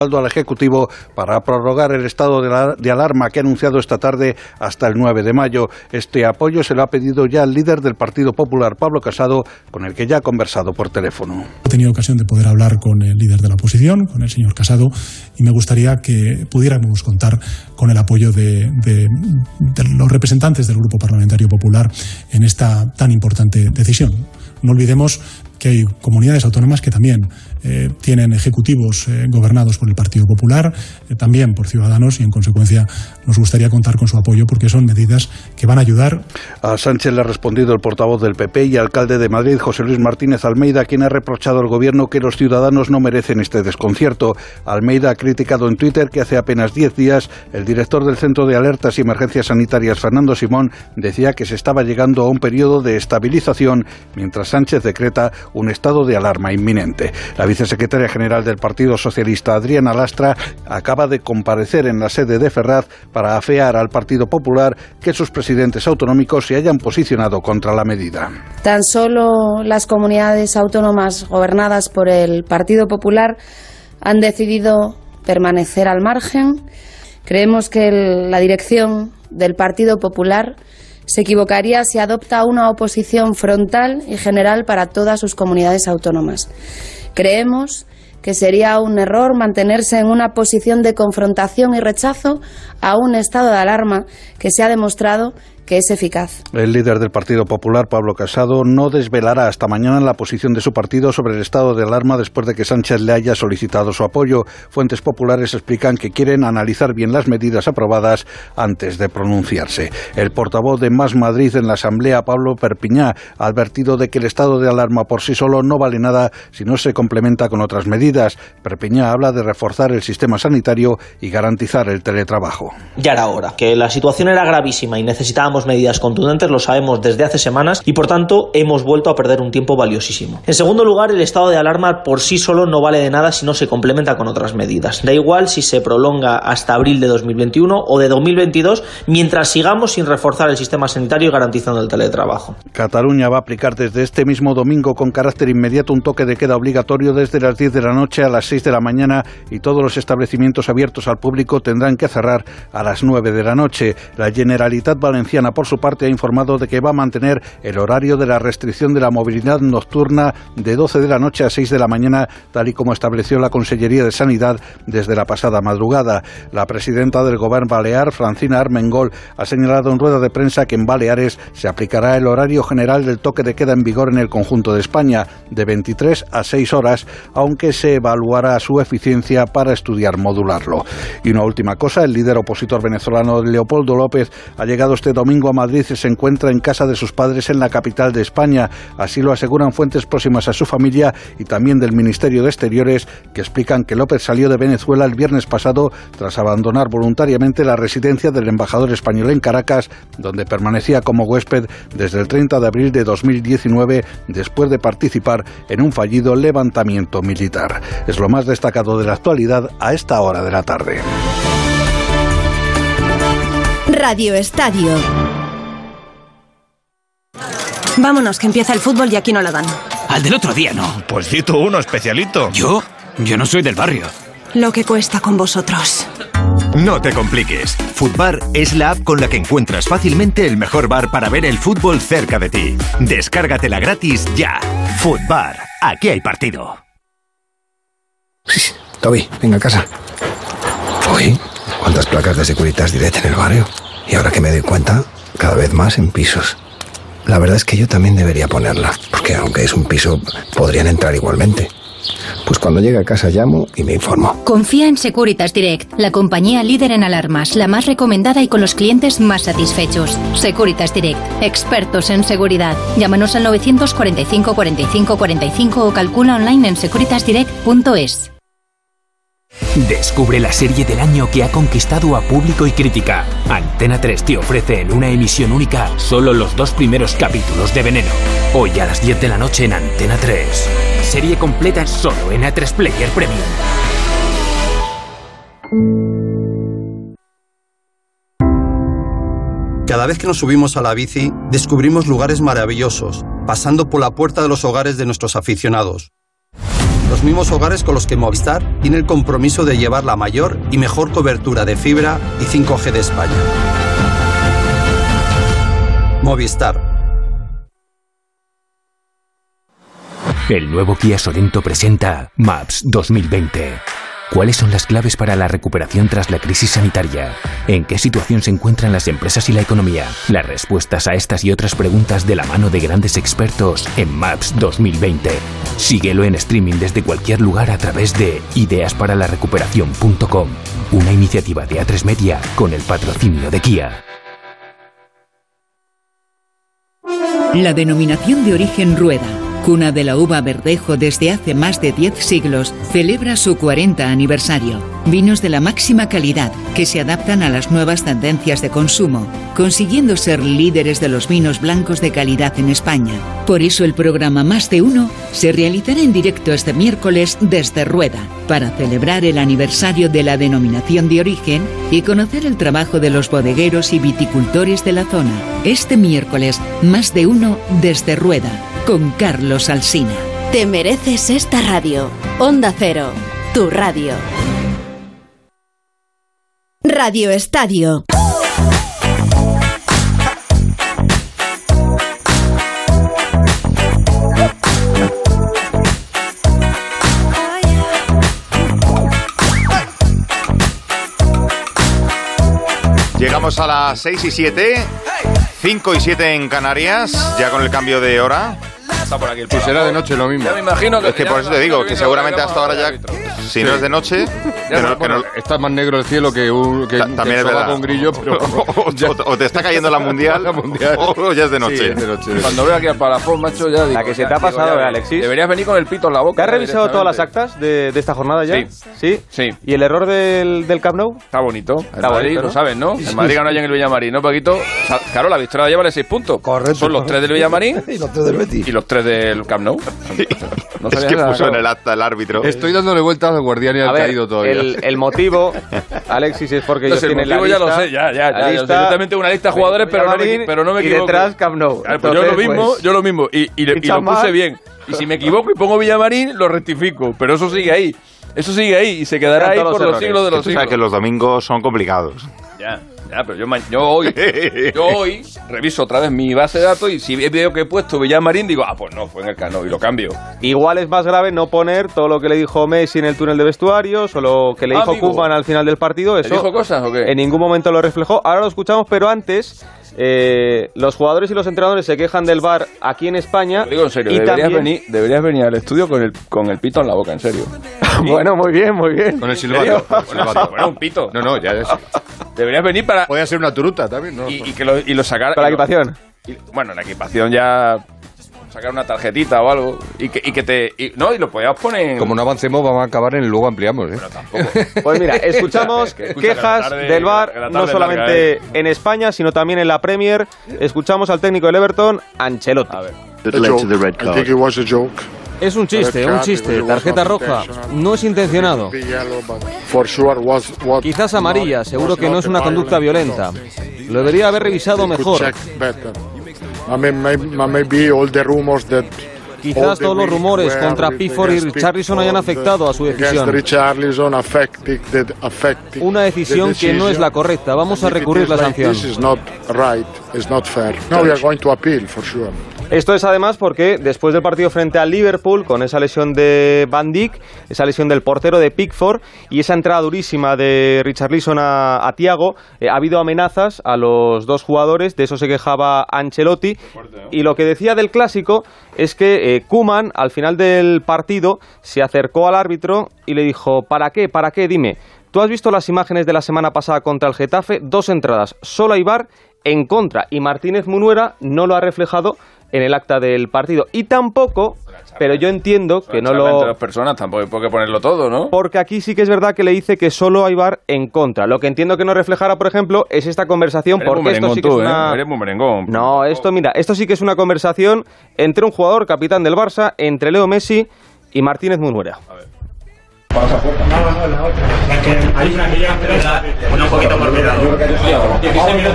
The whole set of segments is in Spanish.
al Ejecutivo para prorrogar el estado de alarma que ha anunciado esta tarde hasta el 9 de mayo. Este apoyo se lo ha pedido ya el líder del Partido Popular, Pablo Casado, con el que ya ha conversado por teléfono. He tenido ocasión de poder hablar con el líder de la oposición, con el señor Casado, y me gustaría que pudiéramos contar con el apoyo de los representantes del Grupo Parlamentario Popular en esta tan importante decisión. No olvidemos que hay comunidades autónomas que también tienen ejecutivos gobernados por el Partido Popular, también por Ciudadanos, y en consecuencia nos gustaría contar con su apoyo porque son medidas que van a ayudar. A Sánchez le ha respondido el portavoz del PP y alcalde de Madrid, José Luis Martínez Almeida, quien ha reprochado al gobierno que los ciudadanos no merecen este desconcierto. Almeida ha criticado en Twitter que hace apenas 10 días el director del Centro de Alertas y Emergencias Sanitarias, Fernando Simón, decía que se estaba llegando a un periodo de estabilización, mientras Sánchez decreta un estado de alarma inminente. La vicesecretaria general del Partido Socialista, Adriana Lastra, acaba de comparecer en la sede de Ferraz para afear al Partido Popular que sus presidentes autonómicos se hayan posicionado contra la medida. Tan solo las comunidades autónomas gobernadas por el Partido Popular han decidido permanecer al margen. Creemos que la dirección del Partido Popular se equivocaría si adopta una oposición frontal y general para todas sus comunidades autónomas. Creemos que sería un error mantenerse en una posición de confrontación y rechazo a un estado de alarma que se ha demostrado que es eficaz. El líder del Partido Popular, Pablo Casado, no desvelará hasta mañana la posición de su partido sobre el estado de alarma después de que Sánchez le haya solicitado su apoyo. Fuentes populares explican que quieren analizar bien las medidas aprobadas antes de pronunciarse. El portavoz de Más Madrid en la Asamblea, Pablo Perpiñá, ha advertido de que el estado de alarma por sí solo no vale nada si no se complementa con otras medidas. Perpiñá habla de reforzar el sistema sanitario y garantizar el teletrabajo. Ya era hora, que la situación era gravísima y necesitábamos medidas contundentes, lo sabemos desde hace semanas y por tanto hemos vuelto a perder un tiempo valiosísimo. En segundo lugar, el estado de alarma por sí solo no vale de nada si no se complementa con otras medidas. Da igual si se prolonga hasta abril de 2021 o de 2022 mientras sigamos sin reforzar el sistema sanitario y garantizando el teletrabajo. Cataluña va a aplicar desde este mismo domingo con carácter inmediato un toque de queda obligatorio desde las 10 de la noche a las 6 de la mañana y todos los establecimientos abiertos al público tendrán que cerrar a las 9 de la noche. La Generalitat Valenciana, por su parte, ha informado de que va a mantener el horario de la restricción de la movilidad nocturna de 12 de la noche a 6 de la mañana, tal y como estableció la Consellería de Sanidad desde la pasada madrugada. La presidenta del Govern balear, Francina Armengol, ha señalado en rueda de prensa que en Baleares se aplicará el horario general del toque de queda en vigor en el conjunto de España, de 23 a 6 horas, aunque se evaluará su eficiencia para estudiar modularlo. Y una última cosa, el líder opositor venezolano Leopoldo López ha llegado este domingo a Madrid y se encuentra en casa de sus padres en la capital de España. Así lo aseguran fuentes próximas a su familia y también del Ministerio de Exteriores, que explican que López salió de Venezuela el viernes pasado tras abandonar voluntariamente la residencia del embajador español en Caracas, donde permanecía como huésped desde el 30 de abril de 2019, después de participar en un fallido levantamiento militar. Es lo más destacado de la actualidad a esta hora de la tarde. Radio Estadio. Vámonos, que empieza el fútbol y aquí no la dan. Al del otro día no. Pues di tú uno especialito. ¿Yo? Yo no soy del barrio. Lo que cuesta con vosotros. No te compliques. Futbar es la app con la que encuentras fácilmente el mejor bar para ver el fútbol cerca de ti. Descárgatela gratis ya. Futbar. Aquí hay partido. Toby, venga a casa. Uy, ¿cuántas placas de Securitas Direct en el barrio? Y ahora que me doy cuenta, cada vez más en pisos. La verdad es que yo también debería ponerla, porque aunque es un piso, podrían entrar igualmente. Pues cuando llegue a casa llamo y me informo. Confía en Securitas Direct, la compañía líder en alarmas, la más recomendada y con los clientes más satisfechos. Securitas Direct, expertos en seguridad. Llámanos al 945 45 45 o calcula online en securitasdirect.es. Descubre la serie del año que ha conquistado a público y crítica. Antena 3 te ofrece en una emisión única solo los 2 primeros capítulos de Veneno. Hoy a las 10 de la noche en Antena 3. Serie completa solo en A3 Player Premium. Cada vez que nos subimos a la bici, descubrimos lugares maravillosos, pasando por la puerta de los hogares de nuestros aficionados. Los mismos hogares con los que Movistar tiene el compromiso de llevar la mayor y mejor cobertura de fibra y 5G de España. Movistar. El nuevo Kia Sorento presenta Maps 2020. ¿Cuáles son las claves para la recuperación tras la crisis sanitaria? ¿En qué situación se encuentran las empresas y la economía? Las respuestas a estas y otras preguntas de la mano de grandes expertos en Maps 2020. Síguelo en streaming desde cualquier lugar a través de ideasparalarrecuperación.com. Una iniciativa de A3 Media con el patrocinio de Kia. La denominación de origen Rueda, cuna de la uva Verdejo desde hace más de 10 siglos, celebra su 40 aniversario. Vinos de la máxima calidad que se adaptan a las nuevas tendencias de consumo, consiguiendo ser líderes de los vinos blancos de calidad en España. Por eso el programa Más de Uno se realizará en directo este miércoles desde Rueda, para celebrar el aniversario de la denominación de origen y conocer el trabajo de los bodegueros y viticultores de la zona. Este miércoles, Más de Uno desde Rueda, con Carlos Alsina. Te mereces esta radio. Onda Cero, tu radio. Radio Estadio. Llegamos a las 6 y 7, 5 y 7 en Canarias, ya con el cambio de hora. Está por aquí el pues será de noche lo mismo. Ya me imagino que... Es que por eso te digo, que seguramente hasta ahora ya, si no es de noche... Está más negro el cielo que también es verdad. Con grillo, pero... o te está cayendo la mundial, o ya es de noche. Sí, es de noche. Cuando veo aquí al Palafón, macho, ya digo... La que se te ha pasado, Alexis. Deberías venir con el pito en la boca. ¿Te has revisado todas las actas de esta jornada ya? Sí. ¿Y el error del Camp Nou? Está bonito. Está bonito, ¿no? Lo sabes, ¿no? El Madrid ganó allá en el Villamarín, ¿no, Paquito? Claro, la victoria lleva 6 puntos. Correcto. Son los 3 del Villamarín y los 3 del Betis. Y los 3 del Camp Nou. No es que puso en el acta el árbitro. Estoy dándole vueltas al guardián y al caído todavía. El motivo, Alexis, es porque ellos tienen la lista. Ya lo sé, ya. Yo también tengo una lista de jugadores, pero no me equivoco. Y detrás Camp Nou. Claro, pues yo lo mismo. Y lo puse bien. Y si me equivoco y pongo Villamarín, lo rectifico. Pero eso sigue ahí. Y se quedará ahí por los siglos de los siglos. Tú sabes que los domingos son complicados. Ya, pero yo hoy reviso otra vez mi base de datos y si veo que he puesto Villamarín, digo, pues no, fue en el Cano y lo cambio. Igual es más grave no poner todo lo que le dijo Messi en el túnel de vestuarios o lo que le dijo Koeman al final del partido. Eso ¿le dijo cosas o qué? En ningún momento lo reflejó. Ahora lo escuchamos, pero antes... los jugadores y los entrenadores se quejan del VAR aquí en España. Lo digo en serio, deberías venir al estudio con el pito en la boca, en serio. Bueno, muy bien. Con el silbato. Bueno, un pito. No, ya es. Deberías venir para... Podría ser una turuta también, ¿no? Y lo sacar... Para la equipación. Bueno, la equipación ya... Sacar una tarjetita o algo y lo podíamos poner... Como no avancemos vamos a acabar en el luego ampliamos, ¿eh? Pero tampoco. Pues mira, escuchamos quejas del VAR no solamente en España, sino también en la Premier. Escuchamos al técnico del Everton, Ancelotti. A ver. Es un chiste, tarjeta roja. No es intencionado. Quizás amarilla, seguro que no es una conducta violenta. Lo debería haber revisado mejor. Quizás todos los rumores contra Pickford y Richarlison hayan afectado a su decisión. Una decisión que no es la correcta. Vamos a recurrir la sanción. Esto es además porque después del partido frente al Liverpool, con esa lesión de Van Dijk, esa lesión del portero de Pickford y esa entrada durísima de Richarlison a Thiago, ha habido amenazas a los dos jugadores, de eso se quejaba Ancelotti. Y lo que decía del clásico es que Koeman, al final del partido, se acercó al árbitro y le dijo: ¿Para qué? Dime, ¿tú has visto las imágenes de la semana pasada contra el Getafe? 2 entradas, solo hay VAR en contra, y Martínez Munuera no lo ha reflejado en el acta del partido. Y tampoco, pero yo entiendo que no lo... Entre dos personas tampoco hay por qué ponerlo todo, ¿no? Porque aquí sí que es verdad que le dice que solo hay VAR en contra. Lo que entiendo que no reflejará, por ejemplo, es esta conversación, porque esto sí que es una... Eres muy merengón. No, esto sí que es una conversación entre un jugador, capitán del Barça, entre Leo Messi y Martínez Munuera. A ver. No, la otra. La que hay una que llega un poquito por cuidado. No,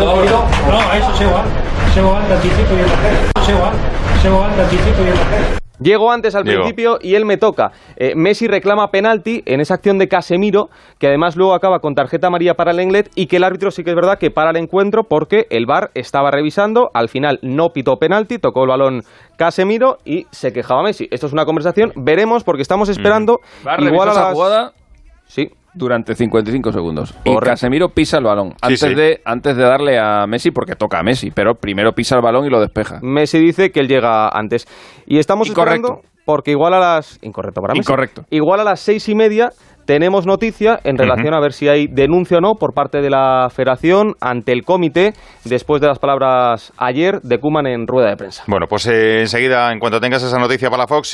eso se va. Se va al anticipo y el se va al anticipo y el Llego antes al principio y él me toca. Messi reclama penalti en esa acción de Casemiro, que además luego acaba con tarjeta amarilla para Lenglet, y que el árbitro sí que es verdad que para el encuentro porque el VAR estaba revisando, al final no pitó penalti, tocó el balón Casemiro y se quejaba Messi. Esto es una conversación, veremos porque estamos esperando igual a la jugada. Sí. Durante 55 segundos. Y Casemiro pisa el balón antes de darle a Messi, porque toca a Messi, pero primero pisa el balón y lo despeja. Messi dice que él llega antes. Y estamos esperando porque igual a las... Incorrecto para Messi. Igual a las 6:30 tenemos noticia en relación a ver si hay denuncia o no por parte de la Federación ante el comité después de las palabras ayer de Koeman en rueda de prensa. Bueno, pues enseguida, en cuanto tengas esa noticia para Fox,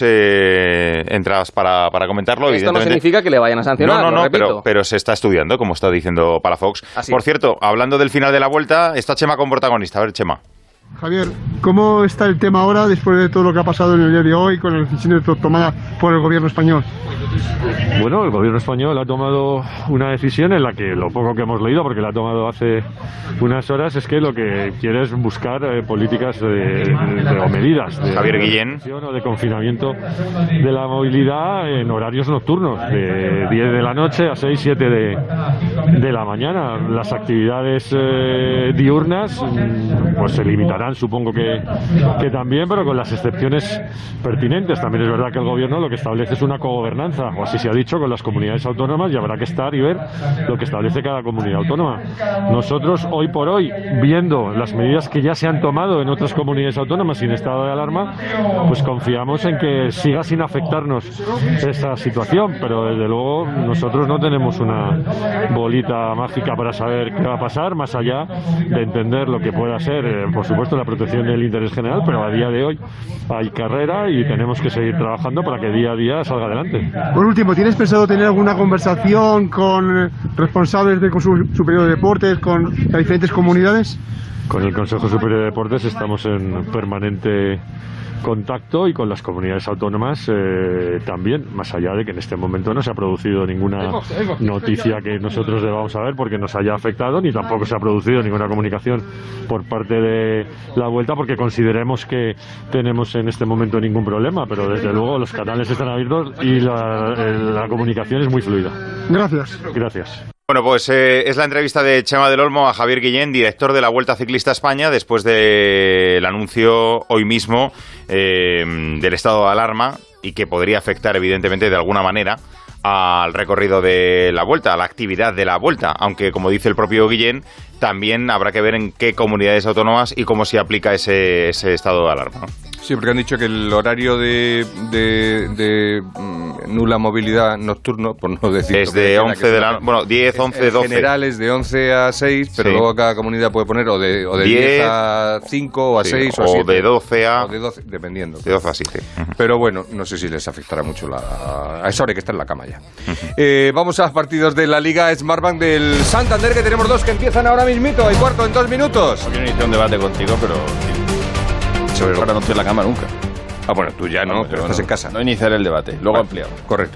entras para comentarlo. Esto no significa que le vayan a sancionar, pero se está estudiando, como está diciendo Palafox. Por cierto, hablando del final de la Vuelta, está Chema como protagonista. A ver, Chema. Javier, ¿cómo está el tema ahora después de todo lo que ha pasado en el día de hoy con las decisiones tomadas por el gobierno español? Bueno, el gobierno español ha tomado una decisión en la que lo poco que hemos leído, porque la ha tomado hace unas horas, es que lo que quiere es buscar políticas o medidas de Javier Guillén o de confinamiento de la movilidad en horarios nocturnos, de 10 de la noche a 6, 7 de la mañana. Las actividades diurnas pues se limitarán, supongo que también, pero con las excepciones pertinentes. También es verdad que el gobierno lo que establece es una cogobernanza, o así se ha dicho, con las comunidades autónomas, y habrá que estar y ver lo que establece cada comunidad autónoma. Nosotros, hoy por hoy, viendo las medidas que ya se han tomado en otras comunidades autónomas sin estado de alarma, pues confiamos en que siga sin afectarnos esa situación, pero desde luego nosotros no tenemos una bolita mágica para saber qué va a pasar, más allá de entender lo que pueda ser, por supuesto, la protección del interés general, pero a día de hoy hay carrera y tenemos que seguir trabajando para que día a día salga adelante. Por último, ¿tienes pensado tener alguna conversación con responsables del Consejo Superior de Deportes, con las diferentes comunidades? Con el Consejo Superior de Deportes estamos en permanente contacto, y con las comunidades autónomas también, más allá de que en este momento no se ha producido ninguna noticia que nosotros debamos saber porque nos haya afectado, ni tampoco se ha producido ninguna comunicación por parte de la Vuelta porque consideremos que tenemos en este momento ningún problema, pero desde luego los canales están abiertos y la comunicación es muy fluida. Gracias. Bueno, pues es la entrevista de Chema del Olmo a Javier Guillén, director de la Vuelta Ciclista España, después del anuncio hoy mismo del estado de alarma, y que podría afectar evidentemente de alguna manera al recorrido de la Vuelta, a la actividad de la Vuelta, aunque como dice el propio Guillén, también habrá que ver en qué comunidades autónomas y cómo se aplica ese estado de alarma, ¿no? Sí, porque han dicho que el horario de nula movilidad nocturno, por no decir... Es de 11 de la... Bueno, 10, 11, 12. En general es de 11 a 6, pero luego cada comunidad puede poner o de 10 a 5 o a 6 o a 7. O de 12 a... O de 12, dependiendo. De 12 a 7. Pero bueno, no sé si les afectará mucho a esa hora hay que estar en la cama ya. Vamos a los partidos de la Liga Smartbank del Santander, que tenemos dos que empiezan ahora mismito, y cuarto en 2 minutos. No quiero iniciar un debate contigo, pero... Ahora no estoy en la cama nunca. Ah, bueno, tú ya no, pero estás en casa. No iniciaré el debate, luego ampliamos. Correcto.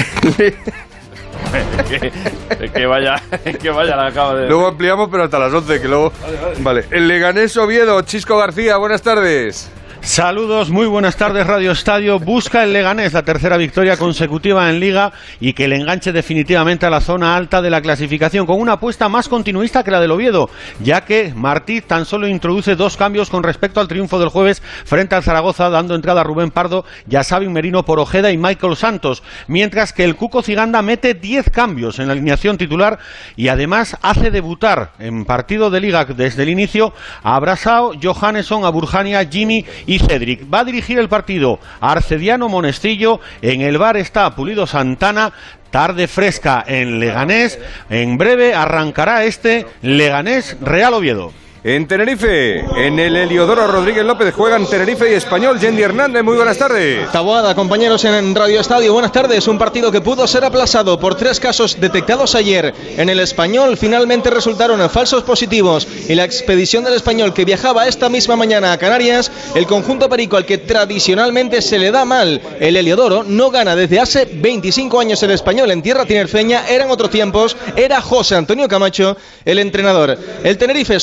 Es que vaya la acaba de... Luego ampliamos, pero hasta las 11, que luego... Vale, el Leganés Oviedo, Chisco García, buenas tardes. Saludos, muy buenas tardes. Radio Estadio busca el Leganés la tercera victoria consecutiva en Liga y que le enganche definitivamente a la zona alta de la clasificación, con una apuesta más continuista que la del Oviedo, ya que Martí tan solo introduce 2 cambios con respecto al triunfo del jueves frente al Zaragoza, dando entrada a Rubén Pardo y a Sabin Merino por Ojeda y Michael Santos, mientras que el Cuco Ciganda mete 10 cambios en la alineación titular y además hace debutar en partido de Liga desde el inicio a Brasao, Johannesson, a Burjania, Jimmy y Cedric. Va a dirigir el partido Arcediano Monestillo. En el bar está Pulido Santana. Tarde fresca en Leganés. En breve arrancará este Leganés Real Oviedo. En Tenerife, en el Heliodoro Rodríguez López juegan Tenerife y Español. Yendi Hernández, muy buenas tardes. Taboada, compañeros en Radio Estadio, buenas tardes. Un partido que pudo ser aplazado por 3 casos detectados ayer en el Español. Finalmente resultaron falsos positivos y la expedición del Español, que viajaba esta misma mañana a Canarias, el conjunto perico al que tradicionalmente se le da mal el Heliodoro, no gana desde hace 25 años el Español en tierra tinerfeña. Eran otros tiempos, era José Antonio Camacho el entrenador. El Tenerife, solo una victoria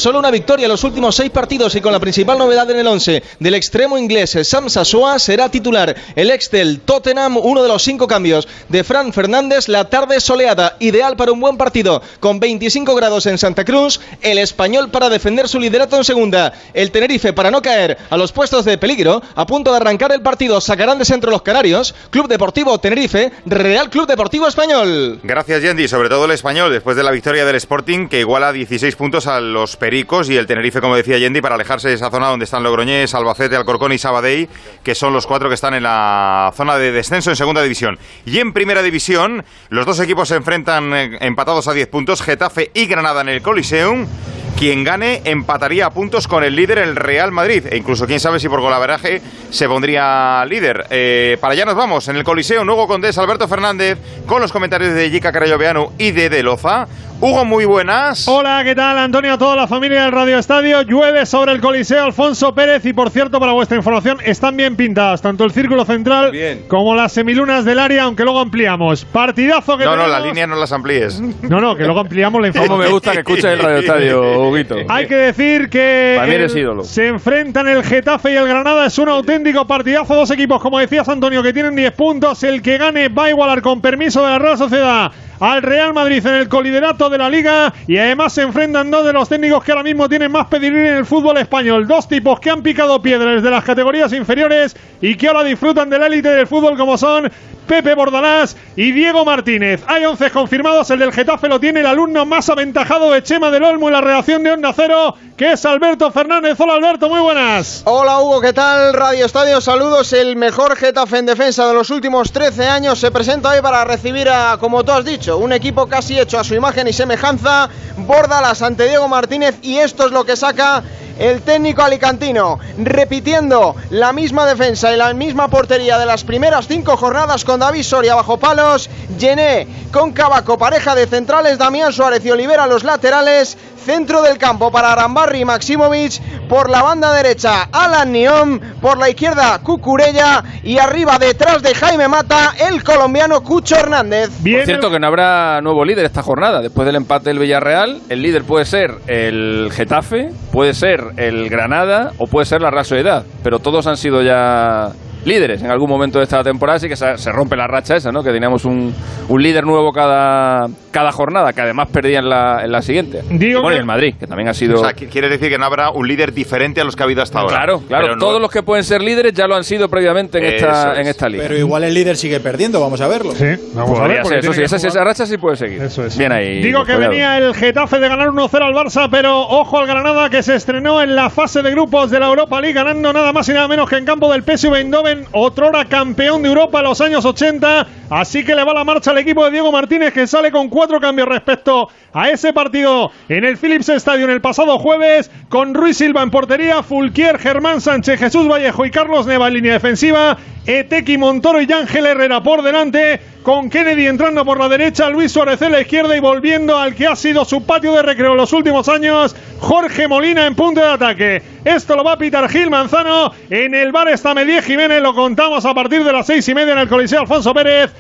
victoria en los últimos 6 partidos y con la principal novedad en el 11 del extremo inglés Sam Sassoa, será titular el ex del Tottenham, uno de los 5 cambios de Fran Fernández. La tarde soleada, ideal para un buen partido, con 25 grados en Santa Cruz, el Español para defender su liderato en segunda, el Tenerife para no caer a los puestos de peligro. A punto de arrancar el partido, sacarán de centro los canarios, Club Deportivo Tenerife, Real Club Deportivo Español. Gracias, Yendi. Sobre todo el Español, después de la victoria del Sporting, que iguala 16 puntos a los Pericos, y el Tenerife, como decía Yendi, para alejarse de esa zona donde están Logroñés, Albacete, Alcorcón y Sabadell, que son los 4 que están en la zona de descenso en segunda división. Y en primera división, los dos equipos se enfrentan empatados a 10 puntos, Getafe y Granada en el Coliseum. Quien gane empataría a puntos con el líder, el Real Madrid, e incluso quién sabe si por golaveraje se pondría líder. Para allá nos vamos, en el Coliseo, Hugo Condés, Alberto Fernández, con los comentarios de Jica Carayoveanu y de Loza. Hugo, muy buenas. Hola, ¿qué tal, Antonio? A toda la familia del Radio Estadio. Llueve sobre el Coliseo Alfonso Pérez y, por cierto, para vuestra información, están bien pintadas tanto el círculo central como las semilunas del área, aunque luego ampliamos. Partidazo que tenemos. No, las líneas no las amplíes. No, que luego ampliamos la información. Como me gusta que escuches el Radio Estadio, Huguito. Hay que decir que se enfrentan el Getafe y el Granada. Es un auténtico partidazo. Dos equipos, como decías, Antonio, que tienen 10 puntos. El que gane va a igualar, con permiso de la Real Sociedad, al Real Madrid en el coliderato de la Liga, y además se enfrentan dos de los técnicos que ahora mismo tienen más pedigrí en el fútbol español. Dos tipos que han picado piedra desde las categorías inferiores y que ahora disfrutan de la élite del fútbol, como son Pepe Bordalás y Diego Martínez. Hay 11 confirmados, el del Getafe lo tiene el alumno más aventajado de Chema del Olmo en la redacción de Onda Cero, que es Alberto Fernández. Hola, Alberto, muy buenas. Hola, Hugo, ¿qué tal? Radio Estadio, saludos. El mejor Getafe en defensa de los últimos 13 años se presenta hoy para recibir a, como tú has dicho, un equipo casi hecho a su imagen y semejanza. Bordalás ante Diego Martínez, y esto es lo que saca el técnico alicantino, repitiendo la misma defensa y la misma portería de las primeras 5 jornadas, con David Soria bajo palos, Gené con Cavaco, pareja de centrales, Damián Suárez y Olivera los laterales, centro del campo para Arambarri y Maximovic, por la banda derecha Alan Niom, por la izquierda Cucurella, y arriba, detrás de Jaime Mata, el colombiano Cucho Hernández. Por cierto, que no habrá nuevo líder esta jornada. Después del empate del Villarreal, el líder puede ser el Getafe, puede ser el Granada o puede ser la Real Sociedad, pero todos han sido ya líderes en algún momento de esta temporada, así que se rompe la racha esa, ¿no? Que teníamos un líder nuevo cada jornada, que además perdía en la siguiente. Y el Madrid, que también ha sido... O sea, quiere decir que no habrá un líder diferente a los que ha habido hasta ahora. Claro, pero todos los que pueden ser líderes ya lo han sido previamente en esta liga. Pero igual el líder sigue perdiendo, vamos a verlo. Sí, vamos a ver. Eso sí, esa racha sí puede seguir. Eso es. Bien ahí. Digo que venía el Getafe de ganar 1-0 al Barça, pero ojo al Granada, que se estrenó en la fase de grupos de la Europa League, ganando nada más y nada menos que en campo del PSV Eindhoven, otrora campeón de Europa en los años 80, así que le va la marcha al equipo de Diego Martínez, que sale con 4 cambios respecto a ese partido en el Philips Stadium el pasado jueves, con Ruiz Silva en portería, Fulquier, Germán Sánchez, Jesús Vallejo y Carlos Neva en línea defensiva, Etequi, Montoro y Ángel Herrera por delante, con Kennedy entrando por la derecha, Luis Suárez en la izquierda, y volviendo al que ha sido su patio de recreo en los últimos años, Jorge Molina en punto de ataque. Esto lo va a pitar Gil Manzano. En el bar está Medié Jiménez, lo contamos a partir de las 6:30 en el Coliseo Alfonso Pérez.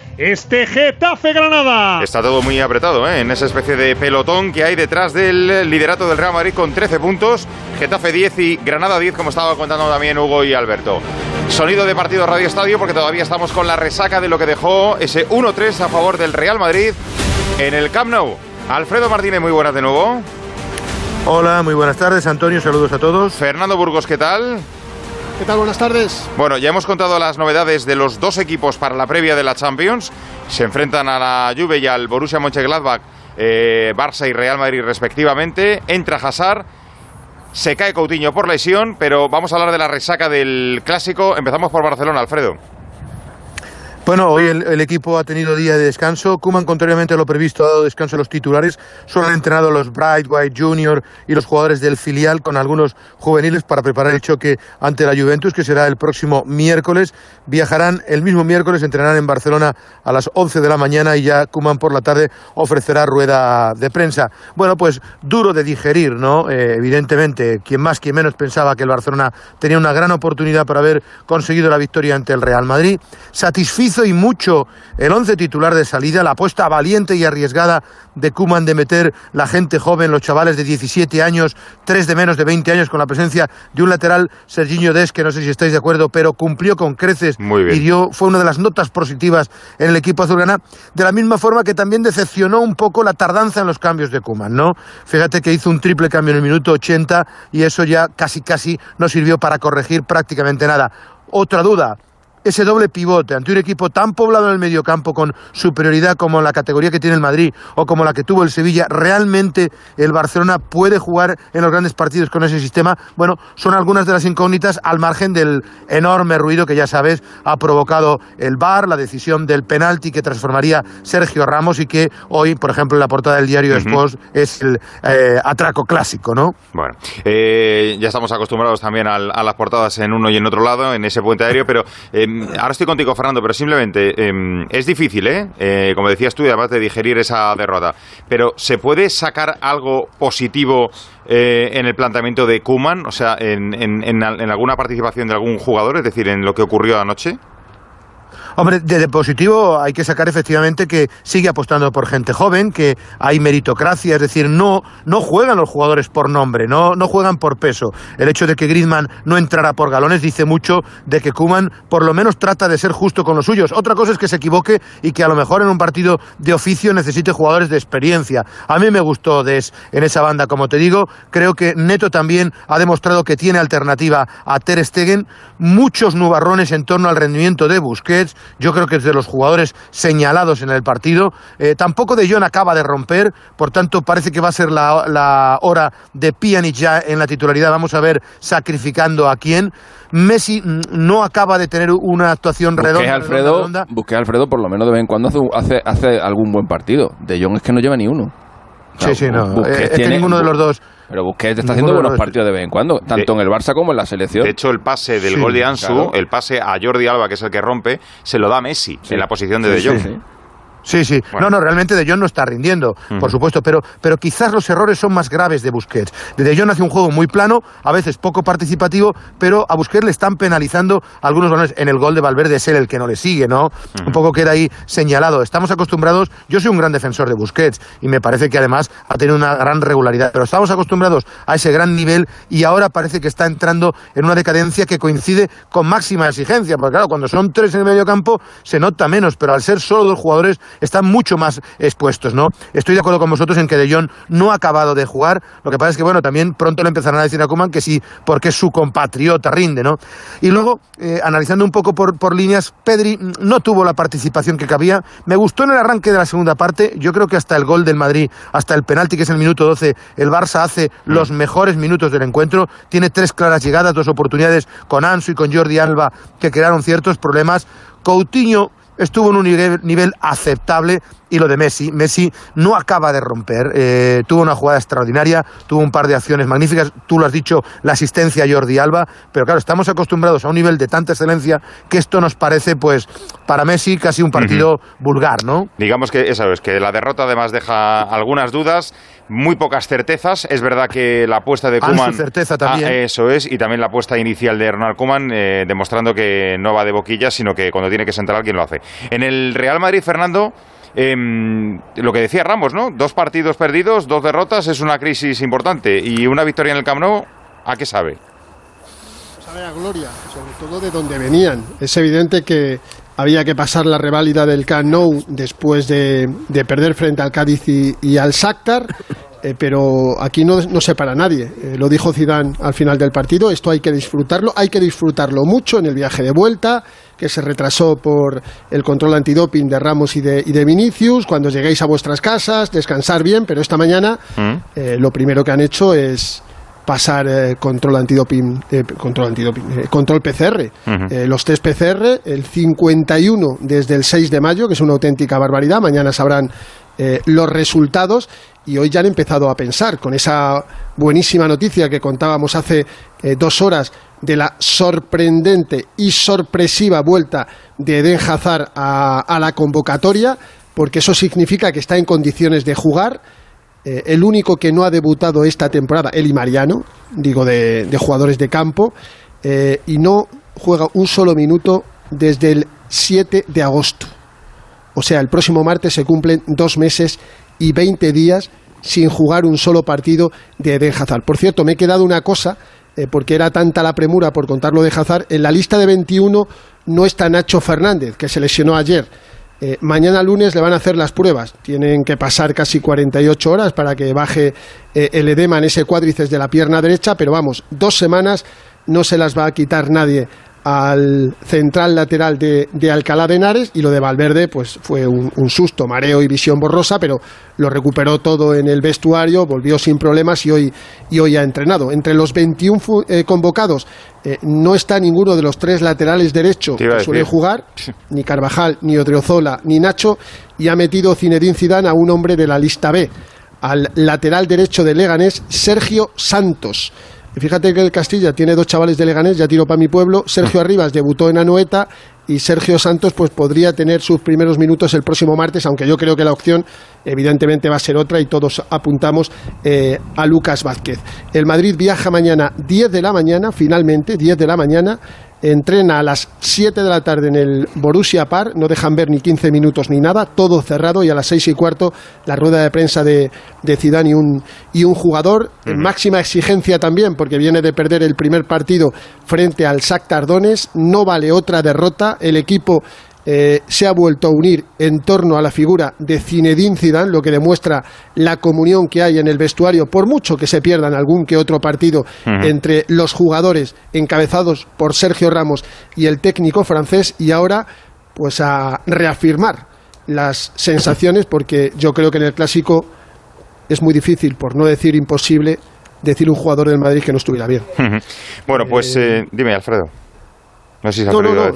Getafe Granada. Está todo muy apretado, en esa especie de pelotón que hay detrás del liderato del Real Madrid con 13 puntos, Getafe 10 y Granada 10, como estaba contando también Hugo y Alberto. Sonido de partido Radio Estadio, porque todavía estamos con la resaca de lo que dejó ese 1-3 a favor del Real Madrid en el Camp Nou. Alfredo Martínez, muy buenas de nuevo. Hola, muy buenas tardes, Antonio, saludos a todos. Fernando Burgos, ¿qué tal? ¿Qué tal? Buenas tardes. Bueno, ya hemos contado las novedades de los dos equipos para la previa de la Champions. Se enfrentan a la Juve y al Borussia Mönchengladbach, Barça y Real Madrid respectivamente. Entra Hazard, se cae Coutinho por lesión, pero vamos a hablar de la resaca del Clásico. Empezamos por Barcelona, Alfredo. Bueno, hoy el equipo ha tenido día de descanso. Koeman, contrariamente a lo previsto, ha dado descanso a los titulares. Solo han entrenado los Bright White Junior y los jugadores del filial, con algunos juveniles, para preparar el choque ante la Juventus, que será el próximo miércoles. Viajarán el mismo miércoles, entrenarán en Barcelona a las 11 de la mañana, y ya Koeman por la tarde ofrecerá rueda de prensa. Bueno, pues duro de digerir, ¿no? Evidentemente, quien más, quien menos pensaba que el Barcelona tenía una gran oportunidad para haber conseguido la victoria ante el Real Madrid. Satisfecho hizo y mucho el 11 titular de salida, la apuesta valiente y arriesgada de Koeman de meter la gente joven, los chavales de 17 años, 3 de menos de 20 años, con la presencia de un lateral, Serginho Dest, que no sé si estáis de acuerdo, pero cumplió con creces y fue una de las notas positivas en el equipo azulgrana, de la misma forma que también decepcionó un poco la tardanza en los cambios de Koeman, ¿no? Fíjate que hizo un triple cambio en el minuto 80 y eso ya casi no sirvió para corregir prácticamente nada. Otra duda, ese doble pivote ante un equipo tan poblado en el mediocampo con superioridad como la categoría que tiene el Madrid o como la que tuvo el Sevilla, ¿realmente el Barcelona puede jugar en los grandes partidos con ese sistema? Bueno, son algunas de las incógnitas al margen del enorme ruido que ya sabes ha provocado el VAR, la decisión del penalti que transformaría Sergio Ramos y que hoy, por ejemplo, en la portada del diario Sport es el atraco clásico, ¿no? Bueno, ya estamos acostumbrados también a las portadas en uno y en otro lado, en ese puente aéreo, pero ahora estoy contigo, Fernando, pero simplemente es difícil, como decías tú, y además de digerir esa derrota. Pero ¿se puede sacar algo positivo en el planteamiento de Koeman? O sea, en alguna participación de algún jugador, es decir, en lo que ocurrió anoche. Hombre, de positivo hay que sacar efectivamente que sigue apostando por gente joven, que hay meritocracia, es decir, no juegan los jugadores por nombre, no juegan por peso. El hecho de que Griezmann no entrara por galones dice mucho de que Koeman por lo menos trata de ser justo con los suyos. Otra cosa es que se equivoque y que a lo mejor en un partido de oficio necesite jugadores de experiencia. A mí me gustó Dest en esa banda, como te digo. Creo que Neto también ha demostrado que tiene alternativa a Ter Stegen. Muchos nubarrones en torno al rendimiento de Busquets. Yo creo que es de los jugadores señalados en el partido. Tampoco De Jong acaba de romper, por tanto parece que va a ser la hora de Pjanic ya en la titularidad. Vamos a ver sacrificando a quién. Messi no acaba de tener una actuación redonda. Busquets, Alfredo, por lo menos de vez en cuando hace algún buen partido. De Jong es que no lleva ni uno. Claro, sí, no. Es que ninguno de los dos. Pero Busquets está haciendo buenos partidos de vez en cuando, tanto en el Barça como en la selección. De hecho, el pase del gol de Ansu, claro, el pase a Jordi Alba, que es el que rompe, se lo da Messi en la posición de De Jong. Sí. Bueno. No, realmente De Jong no está rindiendo, por supuesto, pero quizás los errores son más graves de Busquets. De Jong hace un juego muy plano, a veces poco participativo, pero a Busquets le están penalizando algunos balones. En el gol de Valverde es él el que no le sigue, ¿no? Un poco queda ahí señalado. Estamos acostumbrados, yo soy un gran defensor de Busquets y me parece que además ha tenido una gran regularidad, pero estamos acostumbrados a ese gran nivel y ahora parece que está entrando en una decadencia que coincide con máxima exigencia, porque claro, cuando son 3 en el medio campo se nota menos, pero al ser solo 2 jugadores están mucho más expuestos, ¿no? Estoy de acuerdo con vosotros en que De Jong no ha acabado de jugar. Lo que pasa es que, bueno, también pronto le empezarán a decir a Koeman que sí, porque su compatriota rinde, ¿no? Y luego, analizando un poco por líneas, Pedri no tuvo la participación que cabía. Me gustó en el arranque de la segunda parte. Yo creo que hasta el gol del Madrid, hasta el penalti, que es el minuto 12, el Barça hace los mejores minutos del encuentro. Tiene 3 claras llegadas, 2 oportunidades con Ansu y con Jordi Alba que crearon ciertos problemas. Coutinho estuvo en un nivel aceptable, y lo de Messi no acaba de romper. Tuvo una jugada extraordinaria, tuvo un par de acciones magníficas, tú lo has dicho, la asistencia a Jordi Alba, pero claro, estamos acostumbrados a un nivel de tanta excelencia que esto nos parece, pues, para Messi casi un partido vulgar, ¿no? Digamos que eso es, que la derrota además deja algunas dudas, muy pocas certezas. Es verdad que la apuesta de Koeman, certeza también. Eso es, y también la apuesta inicial de Ronald Koeman, demostrando que no va de boquilla, sino que cuando tiene que sentar a alguien lo hace. En el Real Madrid, Fernando, lo que decía Ramos, ¿no? 2 partidos perdidos, 2 derrotas, es una crisis importante, y una victoria en el Camp Nou, ¿a qué sabe? Sabe a gloria, sobre todo de donde venían. Es evidente que había que pasar la reválida del Camp Nou después de perder frente al Cádiz y al Shakhtar, pero aquí no se para nadie. Lo dijo Zidane al final del partido, esto hay que disfrutarlo mucho en el viaje de vuelta, que se retrasó por el control antidoping de Ramos y de Vinicius. Cuando lleguéis a vuestras casas, descansar bien, pero esta mañana lo primero que han hecho es pasar control PCR, los test PCR, el 51 desde el 6 de mayo, que es una auténtica barbaridad. Mañana sabrán los resultados, y hoy ya han empezado a pensar, con esa buenísima noticia que contábamos hace 2 horas de la sorprendente y sorpresiva vuelta de Eden Hazard a la convocatoria, porque eso significa que está en condiciones de jugar. El único que no ha debutado esta temporada, él y Mariano, digo de jugadores de campo, y no juega un solo minuto desde el 7 de agosto. O sea, el próximo martes se cumplen 2 meses y 20 días sin jugar un solo partido de Eden Hazard. Por cierto, me he quedado una cosa, porque era tanta la premura por contarlo de Hazard. En la lista de 21 no está Nacho Fernández, que se lesionó ayer. Mañana lunes le van a hacer las pruebas. Tienen que pasar casi 48 horas para que baje el edema en ese cuádriceps de la pierna derecha, pero vamos, 2 semanas no se las va a quitar nadie al central lateral de Alcalá de Henares. Y lo de Valverde pues fue un susto, mareo y visión borrosa, pero lo recuperó todo en el vestuario, volvió sin problemas y hoy ha entrenado. Entre los 21 convocados no está ninguno de los 3 laterales derechos que suelen jugar, ni Carvajal, ni Odriozola, ni Nacho, y ha metido Zinedine Zidane a un hombre de la lista B, al lateral derecho de Leganés, Sergio Santos. Fíjate que el Castilla tiene 2 chavales de Leganés, ya tiro para mi pueblo. Sergio Arribas debutó en Anoeta y Sergio Santos pues podría tener sus primeros minutos el próximo martes, aunque yo creo que la opción evidentemente va a ser otra y todos apuntamos a Lucas Vázquez. El Madrid viaja mañana 10 de la mañana, finalmente 10 de la mañana. Entrena a las 7 de la tarde en el Borussia Park, no dejan ver ni 15 minutos ni nada, todo cerrado, y a las 6:15 la rueda de prensa de Zidane y un jugador. Máxima exigencia también, porque viene de perder el primer partido frente al Shakhtar Donetsk, no vale otra derrota. El equipo se ha vuelto a unir en torno a la figura de Zinedine Zidane, lo que demuestra la comunión que hay en el vestuario, por mucho que se pierdan algún que otro partido entre los jugadores encabezados por Sergio Ramos y el técnico francés. Y ahora pues a reafirmar las sensaciones, porque yo creo que en el Clásico es muy difícil, por no decir imposible, decir un jugador del Madrid que no estuviera bien. Bueno, pues dime, Alfredo. No sé si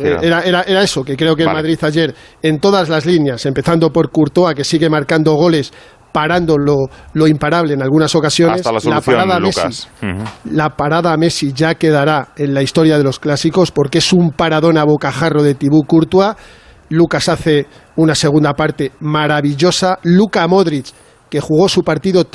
era eso, que creo que el Madrid ayer, en todas las líneas, empezando por Courtois, que sigue marcando goles, parando lo imparable en algunas ocasiones. Hasta la solución, parada Lucas. La parada a Messi ya quedará en la historia de los clásicos, porque es un paradón a bocajarro de Thibaut Courtois. Lucas hace una segunda parte maravillosa. Luka Modric, que jugó su partido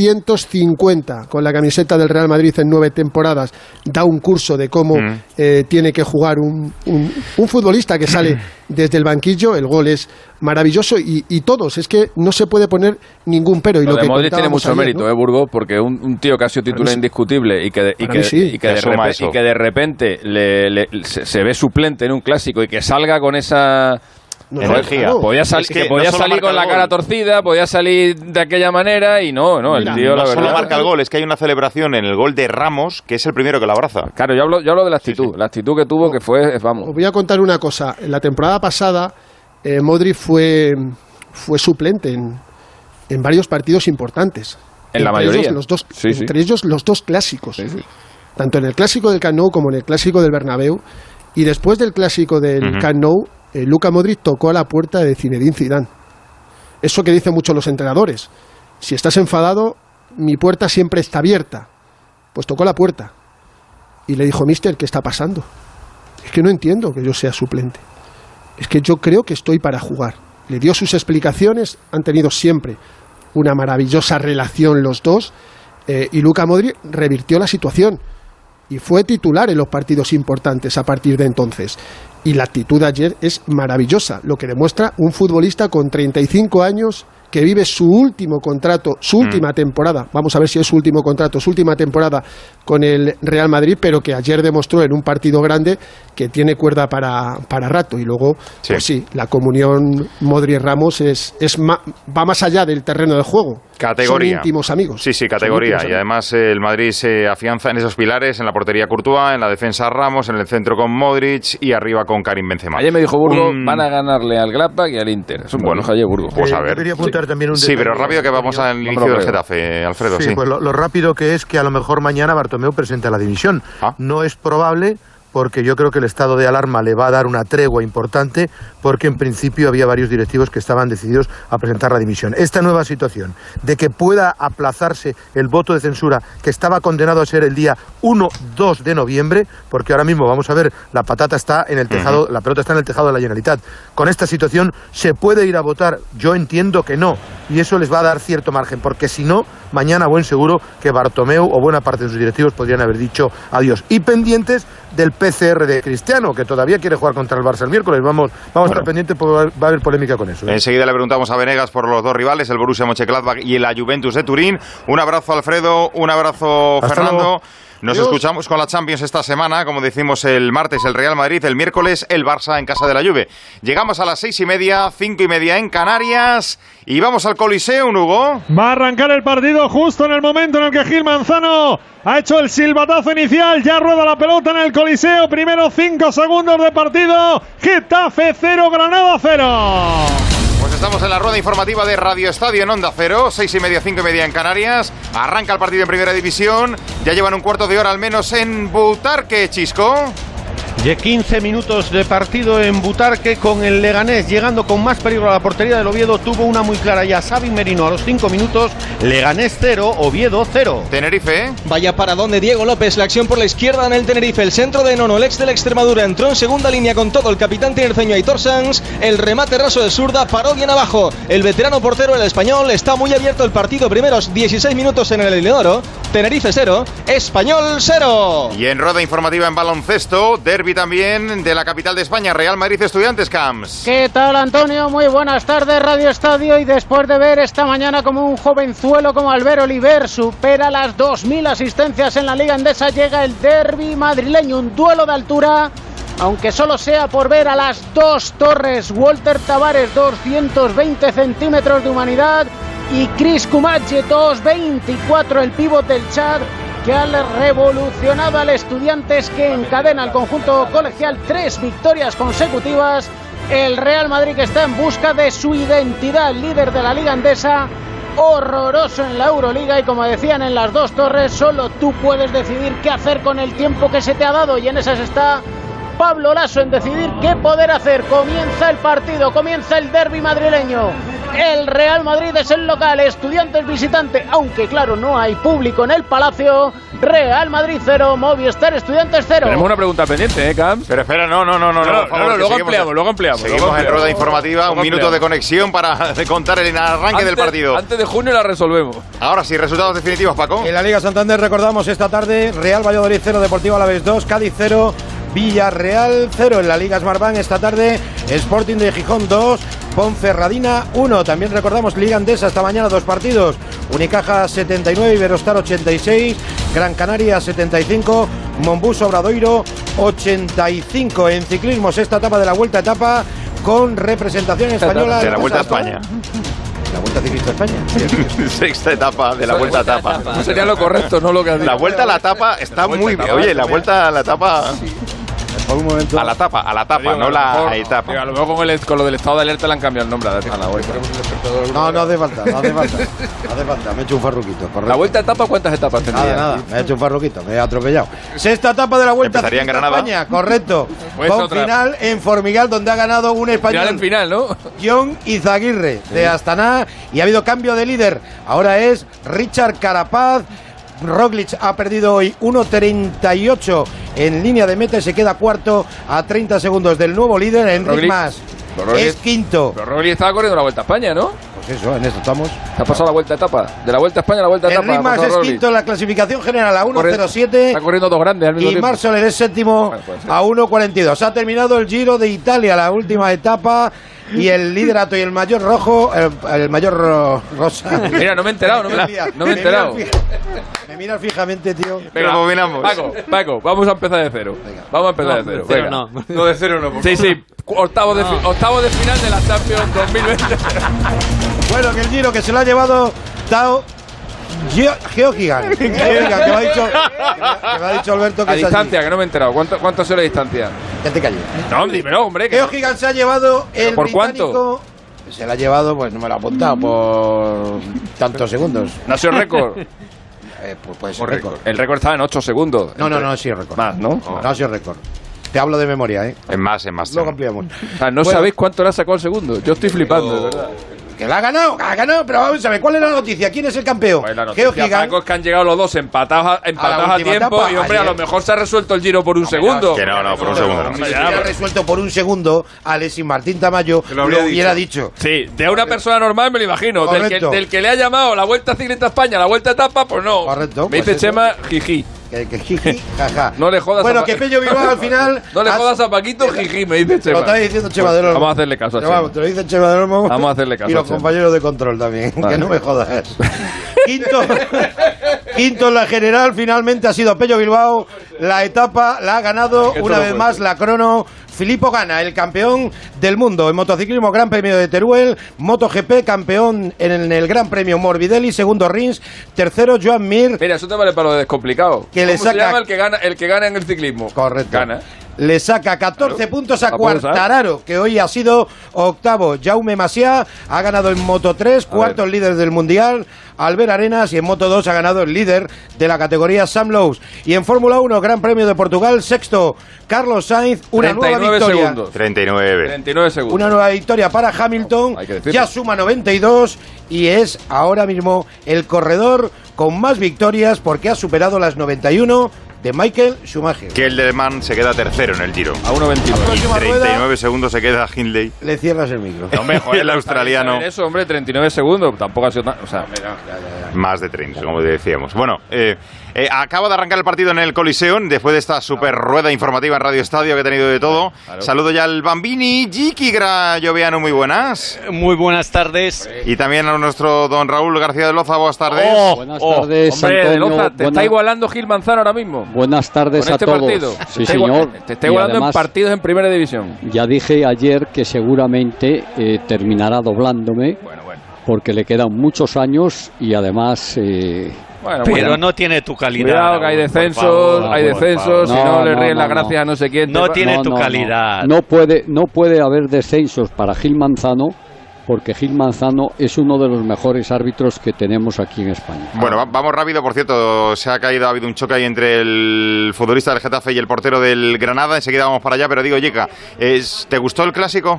350 con la camiseta del Real Madrid en 9 temporadas, da un curso de cómo tiene que jugar un futbolista que sale desde el banquillo. El gol es maravilloso y todos, es que no se puede poner ningún pero. Y lo de que Modric tiene mucho mérito, ¿no? Burgos, porque un tío que ha sido titular indiscutible y que de repente se ve suplente en un clásico y que salga con esa energía. Podía salir con la cara torcida, podía salir de aquella manera y no, el tío, la verdad. Solo marca el gol, es que hay una celebración en el gol de Ramos, que es el primero que la abraza. Claro, yo hablo de la actitud, la actitud que tuvo, que fue, vamos. Os voy a contar una cosa. En la temporada pasada, Modric fue suplente en varios partidos importantes. En la mayoría. Entre ellos los 2 clásicos. Sí. Tanto en el clásico del Camp Nou como en el clásico del Bernabéu. Y después del clásico del Camp Nou, Luka Modric tocó a la puerta de Zinedine Zidane. Eso que dicen muchos los entrenadores. Si estás enfadado, mi puerta siempre está abierta. Pues tocó la puerta y le dijo: Mister, ¿qué está pasando? Es que no entiendo que yo sea suplente. Es que yo creo que estoy para jugar. Le dio sus explicaciones. Han tenido siempre una maravillosa relación los dos. Y Luka Modric revirtió la situación y fue titular en los partidos importantes a partir de entonces. Y la actitud de ayer es maravillosa, lo que demuestra un futbolista con 35 años que vive su último contrato, su última temporada, vamos a ver si es su último contrato, su última temporada con el Real Madrid, pero que ayer demostró en un partido grande que tiene cuerda para rato. Y luego, pues sí, la comunión Modric-Ramos va más allá del terreno del juego. Categoría. Son íntimos amigos. Sí, categoría. Y además el Madrid se afianza en esos pilares, en la portería Courtois, en la defensa Ramos, en el centro con Modric y arriba con Karim Benzema. Ayer me dijo Burgos, van a ganarle al Gladbach y al Inter. Eso bueno, ayer Burgos. Pues a ver. Quería apuntar también un sí, pero rápido que vamos al inicio del Getafe, Alfredo. Sí, pues lo rápido que es que a lo mejor mañana Bartomeu presenta la dimisión. No es probable, porque yo creo que el estado de alarma le va a dar una tregua importante, porque en principio había varios directivos que estaban decididos a presentar la dimisión. Esta nueva situación de que pueda aplazarse el voto de censura, que estaba condenado a ser el día 1-2 de noviembre, porque ahora mismo, vamos a ver, la patata está en el tejado, la pelota está en el tejado de la Generalitat. Con esta situación, ¿se puede ir a votar? Yo entiendo que no, y eso les va a dar cierto margen, porque si no, mañana buen seguro que Bartomeu o buena parte de sus directivos podrían haber dicho adiós. Y pendientes del PCR de Cristiano, que todavía quiere jugar contra el Barça el miércoles. Vamos a estar pendientes porque va a haber polémica con eso. Enseguida le preguntamos a Venegas por los dos rivales, el Borussia Mönchengladbach y la Juventus de Turín. Un abrazo, Alfredo, un abrazo, Fernando. Luego. Nos escuchamos con la Champions esta semana, como decimos el martes el Real Madrid, el miércoles el Barça en casa de la Juve. Llegamos a las 6:30, 5:30 en Canarias y vamos al Coliseo, Hugo. Va a arrancar el partido justo en el momento en el que Gil Manzano ha hecho el silbatazo inicial, ya rueda la pelota en el Coliseo, primero 5 segundos de partido, Getafe 0, Granada 0. Pues estamos en la rueda informativa de Radio Estadio en Onda Cero, 6:30, 5:30 en Canarias. Arranca el partido en Primera División. Ya llevan un cuarto de hora al menos en Butarque, Chisco. De 15 minutos de partido en Butarque, con el Leganés llegando con más peligro a la portería del Oviedo. Tuvo una muy clara ya Xavi Merino a los 5 minutos. Leganés 0, Oviedo 0. Tenerife. Vaya paradón de Diego López, la acción por la izquierda en el Tenerife. El centro de Nono, el ex de la Extremadura, entró en segunda línea con todo el capitán tinerfeño Aitor Sanz. El remate raso de zurda paró bien abajo. El veterano portero, el español, está muy abierto el partido. Primeros 16 minutos en el Elinodoro. Tenerife 0, Español 0. Y en rueda informativa en baloncesto, derbi también de la capital de España, Real Madrid Estudiantes, Camps. ¿Qué tal, Antonio? Muy buenas tardes, Radio Estadio. Y después de ver esta mañana como un jovenzuelo como Albert Oliver supera las 2.000 asistencias en la Liga Endesa, llega el derbi madrileño, un duelo de altura, aunque solo sea por ver a las dos torres. Walter Tavares, 220 centímetros de humanidad, y Chris Kumache, 224, el pívot del Chad, que ha revolucionado al Estudiantes, que encadena al conjunto colegial 3 victorias consecutivas. El Real Madrid, que está en busca de su identidad, líder de la Liga Endesa, horroroso en la Euroliga, y como decían en las dos torres, solo tú puedes decidir qué hacer con el tiempo que se te ha dado, y en esas está Pablo Laso, en decidir qué poder hacer. Comienza el partido, comienza el derbi madrileño. El Real Madrid es el local, Estudiantes visitante, aunque claro, no hay público en el Palacio. Real Madrid 0, Movistar Estudiantes 0. Tenemos una pregunta pendiente, Camps. Pero espera, no, luego ampliamos. Seguimos en rueda informativa, un minuto de conexión para contar el arranque del partido. Antes de junio la resolvemos. Ahora sí, resultados definitivos, Paco. En la Liga Santander recordamos esta tarde, Real Valladolid 0, Deportivo Alavés 2, Cádiz 0, Villarreal 0. En la Liga Smartbank esta tarde, Sporting de Gijón 2, Ponferradina 1. También recordamos Liga Endesa esta mañana, 2 partidos, Unicaja 79, Iberostar 86, Gran Canaria 75, Monbus Obradoiro 85. En ciclismo, sexta etapa de la Vuelta a Etapa, con representación española. De la Vuelta a España. La Vuelta Ciclista a España. Sexta etapa de la Vuelta a Etapa. No sería lo correcto, no lo que ha dicho. La Vuelta a la Etapa está muy bien. Oye, la Vuelta a la Etapa... Por un momento. A la tapa, no la etapa. A lo mejor con lo del estado de alerta le han cambiado el nombre a la Vuelta. No hace falta. Me he hecho un farruquito. Correcto. ¿La Vuelta a etapa cuántas etapas tendría? Nada. Me he hecho un farruquito, me he atropellado. Sexta etapa de la Vuelta a España, correcto. Pues con otra. Final en Formigal, donde ha ganado un español. Final, ¿no? John Izaguirre, de Astana. Y ha habido cambio de líder. Ahora es Richard Carapaz. Roglic ha perdido hoy 1.38 en línea de meta y se queda cuarto a 30 segundos del nuevo líder. Enric Mas es quinto. Pero Roglic estaba corriendo la Vuelta a España, ¿no? Pues eso, en esto estamos. Se ha pasado la Vuelta a etapa. De la Vuelta a España a la Vuelta a etapa. Enric Mas es quinto en la clasificación general a 1.07. Está corriendo dos grandes al mismo tiempo. Y Marc Soler es séptimo a 1.42. Ha terminado el Giro de Italia, la última etapa. Y el liderato y el mayor rojo, el mayor rosa. Mira, no me he enterado, Me miras fijamente, tío. Venga, Paco, vamos a empezar de cero. Vamos a empezar de cero. Cero no, de cero no. Sí, octavo de final de la Champions 2020. Bueno, que el Giro que se lo ha llevado Tao Geoghegan, que me ha dicho Alberto que a distancia, que no me he enterado. ¿Cuánto es la distancia? Que te calles. No, dímelo, hombre. Geoghegan se ha llevado el ¿Por británico. cuánto? Se la ha llevado, pues no me lo ha apuntado, por tantos segundos. ¿No ha sido récord? Pues récord. El récord estaba en 8 segundos. No ha sido récord. Más, ¿no? No ha sido récord. Te hablo de memoria, ¿eh? En más. Luego ampliamos. O sea, no sabéis cuánto le ha sacado el segundo. Yo estoy flipando, de verdad. Que la ha ganado, pero vamos a ver, ¿cuál es la noticia? ¿Quién es el campeón? Pues la noticia, Paco, es que han llegado los dos empatados a tiempo etapa. y, hombre, a lo mejor se ha resuelto el Giro por un segundo. Que no, por un segundo. Si se hubiera resuelto por un segundo, Alexis Martín Tamayo lo hubiera dicho. Sí, de una persona normal me lo imagino. Del que le ha llamado la Vuelta Ciclista a España, la Vuelta a Etapa, pues no. Correcto. Me dice Chema, jiji. que jiji, jaja. No le jodas bueno, a que Pello Bilbao al final... No le jodas a Paquito, jiji, me dice Chema. Lo está diciendo Chema del Olmo. Vamos a hacerle caso a Chema. Te lo dice Chema del Olmo. Vamos a hacerle caso y a los Chema. compañeros de control también. Vale. Que no me jodas. Quinto en la general, finalmente ha sido Pello Bilbao. La etapa la ha ganado una vez más la crono Filippo Ganna, el campeón del mundo en motociclismo, Gran Premio de Teruel, MotoGP, campeón en el Gran Premio Morbidelli, segundo Rins, tercero Joan Mir. Mira, eso te vale para lo descomplicado. Que le ¿Cómo se saca llama el que gana en el ciclismo? Correcto. Gana. Le saca 14 puntos a Quartararo, que hoy ha sido octavo. Jaume Masia ha ganado en Moto 3, cuarto el líder del Mundial, Albert Arenas, y en Moto 2 ha ganado el líder de la categoría Sam Lowe. Y en Fórmula 1, Gran Premio de Portugal, sexto Carlos Sainz, una nueva victoria. Segundos. 39 segundos. Una nueva victoria para Hamilton, ya suma 92 y es ahora mismo el corredor con más victorias porque ha superado las 91 de Michael Schumacher. Kelderman se queda tercero en el Giro. A 1.29. Y 39 segundos se queda Hindley. Le cierras el micro. No, mejor el australiano. Eso, hombre, 39 segundos. Tampoco ha sido tan... O sea, más de 30, como decíamos. Bueno, acaba de arrancar el partido en el Coliseum después de esta super rueda informativa en Radio Estadio que ha tenido de todo. Claro. Saludo ya al Bambini, Giki Lloveano, muy buenas. Muy buenas tardes. Y también a nuestro don Raúl García de Loza, buenas tardes. Buenas tardes, hombre, Antonio. De Loza, te está igualando Gil Manzano ahora mismo. Buenas tardes a todos. Partido. Sí, señor. Te está igualando además, en partidos en primera división. Ya dije ayer que seguramente terminará doblándome. Bueno. Porque le quedan muchos años y además... pero no tiene tu calidad. Cuidado, que hay descensos, si no le ríen las gracias a no sé quién. No tiene tu calidad. No puede haber descensos para Gil Manzano, porque Gil Manzano es uno de los mejores árbitros que tenemos aquí en España. Bueno, vamos rápido, por cierto, ha habido un choque ahí entre el futbolista del Getafe y el portero del Granada, enseguida vamos para allá, pero digo, Yeka, ¿te gustó el clásico?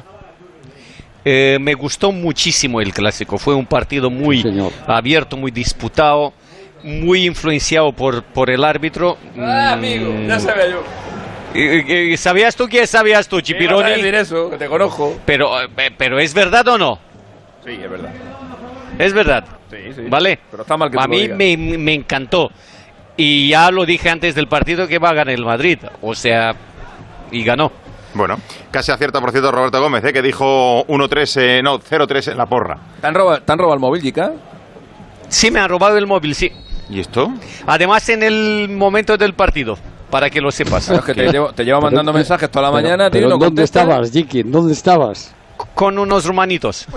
Me gustó muchísimo el clásico, fue un partido muy abierto, muy disputado, muy influenciado por el árbitro. Amigo, ya sabía yo. ¿Sabías tú quién sabías tú, Chipironi? Voy a decir eso, que te conozco. Pero ¿es verdad o no? Sí, es verdad. ¿Es verdad? Sí. ¿Vale? Pero está mal que a mí me encantó. Y ya lo dije antes del partido que va a ganar el Madrid. O sea, y ganó. Bueno, casi acierta, por cierto, Roberto Gómez, que dijo 0-3 en la porra. ¿Te han robado el móvil, Jica? Sí, me han robado el móvil, sí. ¿Y esto? Además, en el momento del partido, para que lo sepas. Claro, es que te llevo mandando mensajes toda la mañana, tío. ¿Pero dónde estabas, Jiki? ¿Dónde estabas? Con unos rumanitos.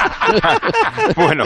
Bueno,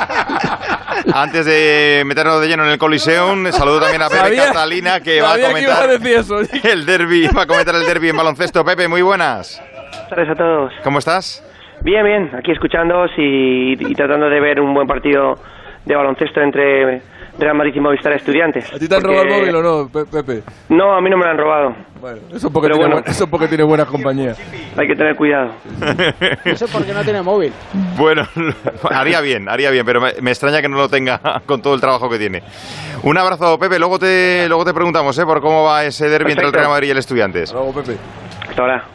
antes de meternos de lleno en el Coliseum, saludo también a Pepe Catalina, que va a comentar el derbi, va a comentar el derbi en baloncesto. Pepe, muy buenas. Buenas tardes a todos. ¿Cómo estás? Bien, aquí escuchándoos y tratando de ver un buen partido de baloncesto entre Real Madrid y Movistar Estudiantes. ¿A ti te han robado el móvil o no, Pepe? No, a mí no me lo han robado. Bueno, eso es porque tiene buena compañía. Hay que tener cuidado. Eso porque no tiene móvil. Bueno, haría bien, pero me extraña que no lo tenga con todo el trabajo que tiene. Un abrazo, Pepe. Luego te preguntamos por cómo va ese derbi entre el Real Madrid y el Estudiantes. Luego, Pepe. Hasta ahora.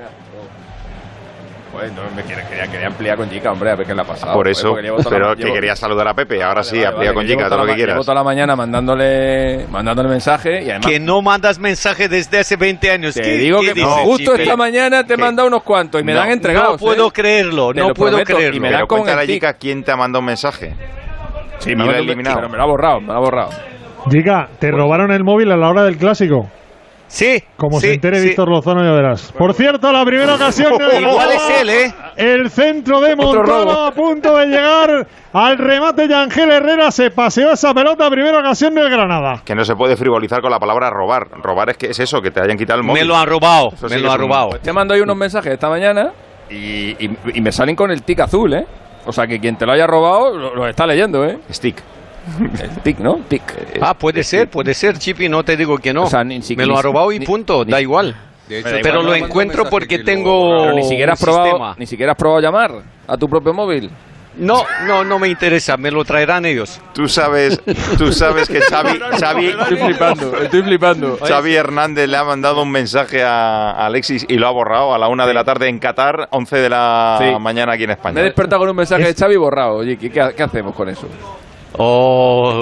No me quería ampliar con Jica, hombre, a ver qué le ha pasado. Por eso, pero que quería saludar a Pepe. Ahora sí, amplía con Jica, todo lo que quieras. Llevo toda la mañana mandándole mensaje y además... Que no mandas mensaje desde hace 20 años. Te digo que justo esta mañana te he mandado unos cuantos y me dan entregados. No puedo creerlo, no puedo creerlo. Y me dan con la Jica quién te ha mandado un mensaje. Sí, me lo ha eliminado. Pero me lo ha borrado. Jica, ¿te robaron el móvil a la hora del clásico? Sí. Como se entere Víctor Lozano, ya verás. Por cierto, la primera ocasión... Igual es él, ¿eh? El centro de Montano a punto de llegar al remate. Yangel Herrera se paseó esa pelota. Primera ocasión del Granada. Que no se puede frivolizar con la palabra robar. Robar es eso, que te hayan quitado el móvil. Me lo han robado, eso me lo han robado. Pues te mando ahí unos mensajes esta mañana y me salen con el tic azul, ¿eh? O sea, que quien te lo haya robado lo está leyendo, ¿eh? Stick. El tic, ¿no? Tic. Puede ser, Chipi, no te digo que no. O sea, me lo ha robado y punto, da igual. Pero lo encuentro porque tengo... Pero ni siquiera has probado llamar a tu propio móvil. No me interesa, me lo traerán ellos. Tú sabes que Xavi Estoy flipando. Xavi Hernández le ha mandado un mensaje a Alexis y lo ha borrado a la 1 de la tarde en Qatar, 11 de la mañana aquí en España. Me he despertado con un mensaje de Xavi borrado. Oye, ¿qué hacemos con eso? Oh,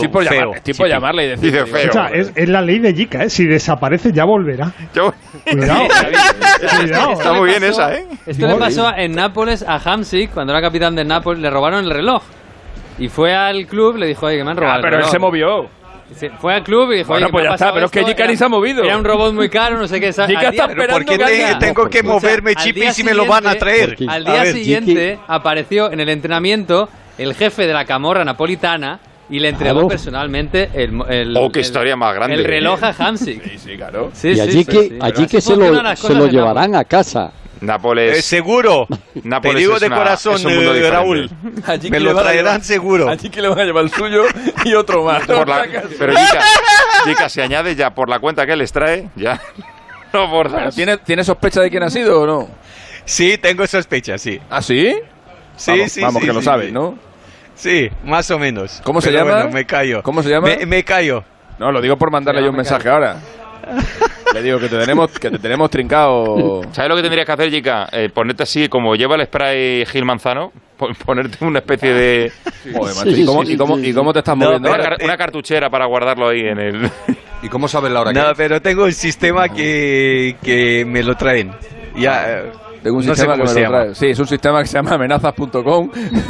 Estoy por llamarle y decirle feo. O sea, es la ley de Jica, si desaparece ya volverá. Cuidado. Está muy bien esa, Esto le pasó en Nápoles a Hamsik, cuando era capitán de Nápoles, le robaron el reloj. Y fue al club, le dijo, oye, que me han robado. Pero él se movió. Fue al club y dijo, bueno, oye, pues ya está, pero es que Jica ni se ha movido. Era un robot muy caro, no sé qué. Jica está esperando. ¿Por qué tengo que moverme, Chipi, si me lo van a traer? Al día siguiente apareció en el entrenamiento el jefe de la camorra napolitana y le entregó personalmente qué historia más grande. El reloj a Hamsik. Sí, claro. Y allí que se lo llevarán a casa. Nápoles. Seguro. Nápoles te digo de corazón, Raúl. Me lo traerán seguro. Allí que le van a llevar el suyo y otro más. Pero Jica, se añade ya por la cuenta que les trae, ya. No por más. ¿Tiene sospecha de quién ha sido o no? Sí, tengo sospecha, sí. ¿Ah, sí? Sí, vamos, que lo sabes, ¿no? Sí, más o menos. ¿Cómo se llama? Bueno, me callo. ¿Cómo se llama? Me callo. No, lo digo por mandarle yo un mensaje ahora. Le digo que te tenemos trincado. ¿Sabes lo que tendrías que hacer, Jica? Ponerte así, como lleva el spray Gil Manzano, ponerte una especie de... ¿Y cómo te estás moviendo? Una cartuchera para guardarlo ahí en el... ¿Y cómo sabes la hora que No, pero tengo un sistema que me lo traen. Ya... Tengo un sistema que me lo trae. Sí, es un sistema que se llama amenazas.com.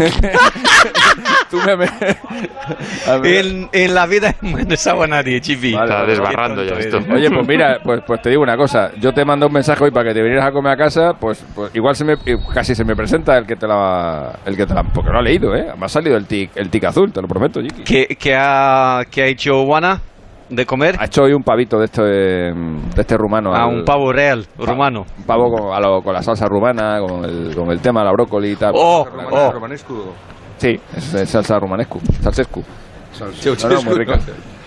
En la vida no sabe a nadie, Chipi. Vale, está desbarrando ya esto. Oye, pues mira, pues te digo una cosa. Yo te mando un mensaje hoy para que te vinieras a comer a casa. Pues igual casi se me presenta el que te la porque lo ha leído, ¿eh? Me ha salido el tic azul, te lo prometo, Jiki. ¿Qué ha hecho Juana de comer? Ha hecho hoy un pavito de este rumano. Un pavo real, rumano. Un pavo con la salsa rumana, con el tema de la brócoli y tal. Romanescu. Sí, es salsa romanescu. Salsescu. Muy rica.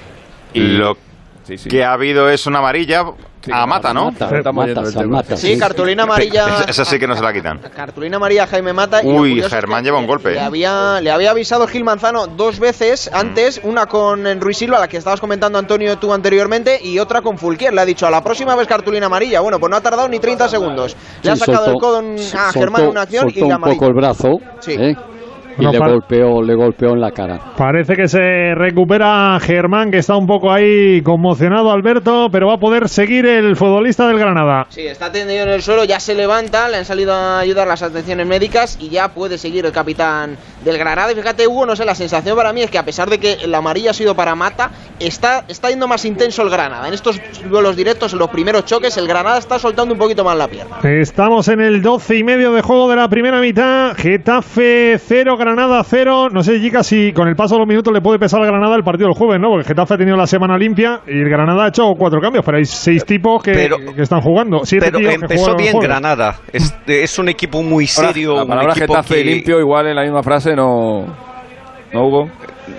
Y lo que ha habido es una amarilla a Mata, ¿no? Mata. Sí, cartulina amarilla. Esa sí que no se la quitan. Cartulina amarilla a Jaime Mata. Uy, Germán lleva un golpe. Le había avisado Gil Manzano 2 veces antes, una con Ruiz Silva, la que estabas comentando, Antonio, tú anteriormente, y otra con Fulquier. Le ha dicho, a la próxima vez cartulina amarilla. Bueno, pues no ha tardado ni 30 segundos. Le ha sacado el codo a Germán en una acción y la amarilla. Un poco el brazo. Sí. Y le golpeó en la cara. Parece que se recupera Germán, que está un poco ahí conmocionado, Alberto, pero va a poder seguir el futbolista del Granada. Sí, está tendido en el suelo, ya se levanta, le han salido a ayudar las atenciones médicas y ya puede seguir el capitán del Granada. Y fíjate, Hugo, no sé, la sensación para mí es que a pesar de que la amarilla ha sido para Mata, está yendo más intenso el Granada. En estos duelos directos, en los primeros choques, el Granada está soltando un poquito más la pierna. Estamos en el 12:30 de juego de la primera mitad. Getafe 0, Granada 0. No sé, Jica, si con el paso de los minutos le puede pesar al Granada el partido del jueves, ¿no? Porque Getafe ha tenido la semana limpia y el Granada ha hecho 4 cambios, pero hay 6 tipos que están jugando. Pero empezó bien Granada. Es un equipo muy serio. La palabra Getafe limpio, igual en la misma frase, ¿no, Hugo?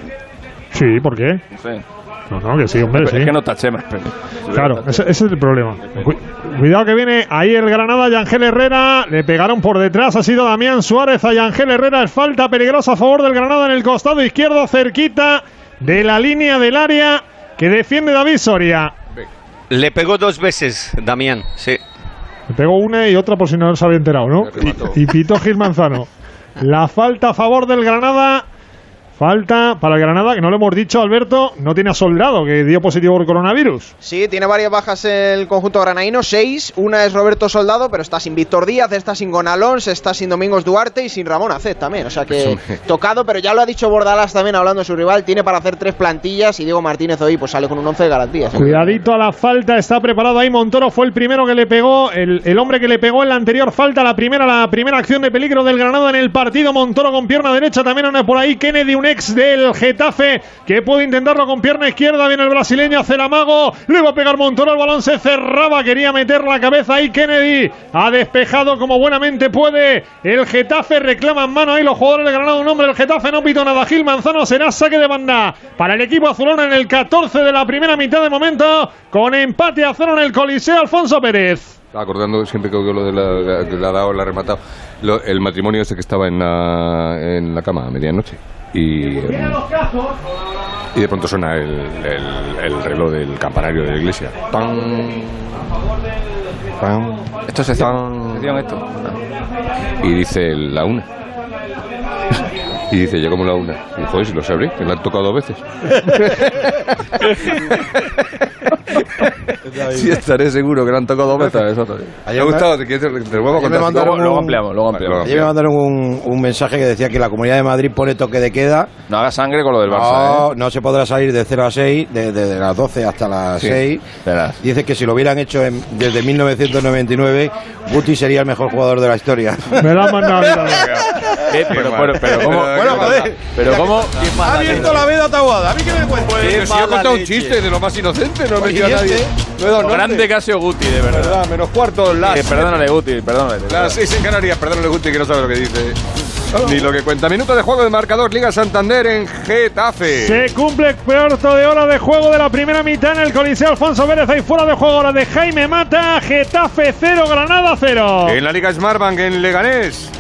Sí, ¿por qué? No sé. No, que sí, hombre, sí. Es que no tachemos. Claro, ese es el problema. Cuidado que viene ahí el Granada, Yangel Herrera. Le pegaron por detrás, ha sido Damián Suárez a Yangel Herrera. Es falta peligrosa a favor del Granada en el costado izquierdo, cerquita de la línea del área que defiende David Soria. Le pegó 2 veces, Damián, sí. Le pegó una y otra por si no se había enterado, ¿no? Y pitó Gil Manzano. La falta a favor del Granada. Falta para el Granada, que no lo hemos dicho, Alberto, no tiene a Soldado, que dio positivo por coronavirus. Sí, tiene varias bajas el conjunto granaíno, 6. Una es Roberto Soldado, pero está sin Víctor Díaz, está sin Gonalons, está sin Domingos Duarte y sin Ramón Acet también. O sea que tocado, pero ya lo ha dicho Bordalas también hablando de su rival, tiene para hacer 3 plantillas y Diego Martínez hoy pues sale con un 11 de garantías. Cuidadito a la falta, está preparado ahí Montoro, fue el primero que le pegó, el hombre que le pegó en la anterior falta, la primera acción de peligro del Granada en el partido. Montoro con pierna derecha, también anda por ahí Kennedy, un ex del Getafe, que puede intentarlo con pierna izquierda. Viene el brasileño a hacer amago, le va a pegar Montoro, el balón se cerraba, quería meter la cabeza ahí Kennedy, ha despejado como buenamente puede el Getafe, reclaman mano ahí los jugadores del Granada, un hombre del Getafe, no pito nada, Gil Manzano, será saque de banda para el equipo azulón en el 14 de la primera mitad de momento, con empate a 0 en el Coliseo. Alfonso Pérez. Acordando siempre que lo de la ha dado, la ha rematado, el matrimonio ese que estaba en la cama a medianoche. Y de pronto suena el reloj del campanario de la iglesia. ¡Tan! ¡Tan! Esto es excepción esto. Y dice la 1. Y dice, llegamos a la 1. Y joder, si lo sabré, que me han tocado 2 veces. Sí, estaré seguro que le han tocado 2 veces. Me ha gustado, te vuelvo a contar. Luego ampliamos. Ayer me mandaron un mensaje que decía que la Comunidad de Madrid pone toque de queda. No haga sangre con lo del Barça. No se podrá salir de 0 a 6, de las 12 hasta las 6. Verás. Dice que si lo hubieran hecho desde 1999, Guti sería el mejor jugador de la historia. Me la han mandado. Pero ¿cómo? Ha abierto la veda Taboada. ¿A mí qué me cuenta? Si yo he contado un chiste de lo más inocente, no he metido a nadie. Grande Casio Guti, de verdad. Menos cuarto, perdónale, Guti, perdónale. Las 6 en Canarias, perdónale, Guti, que no sabe lo que dice. Ni lo que cuenta. Minuto de juego de marcador, Liga Santander en Getafe. Se cumple cuarto de hora de juego de la primera mitad en el Coliseo Alfonso Pérez. Hay fuera de juego ahora de Jaime Mata. Getafe 0, Granada 0. En la Liga Smartbank en Leganés.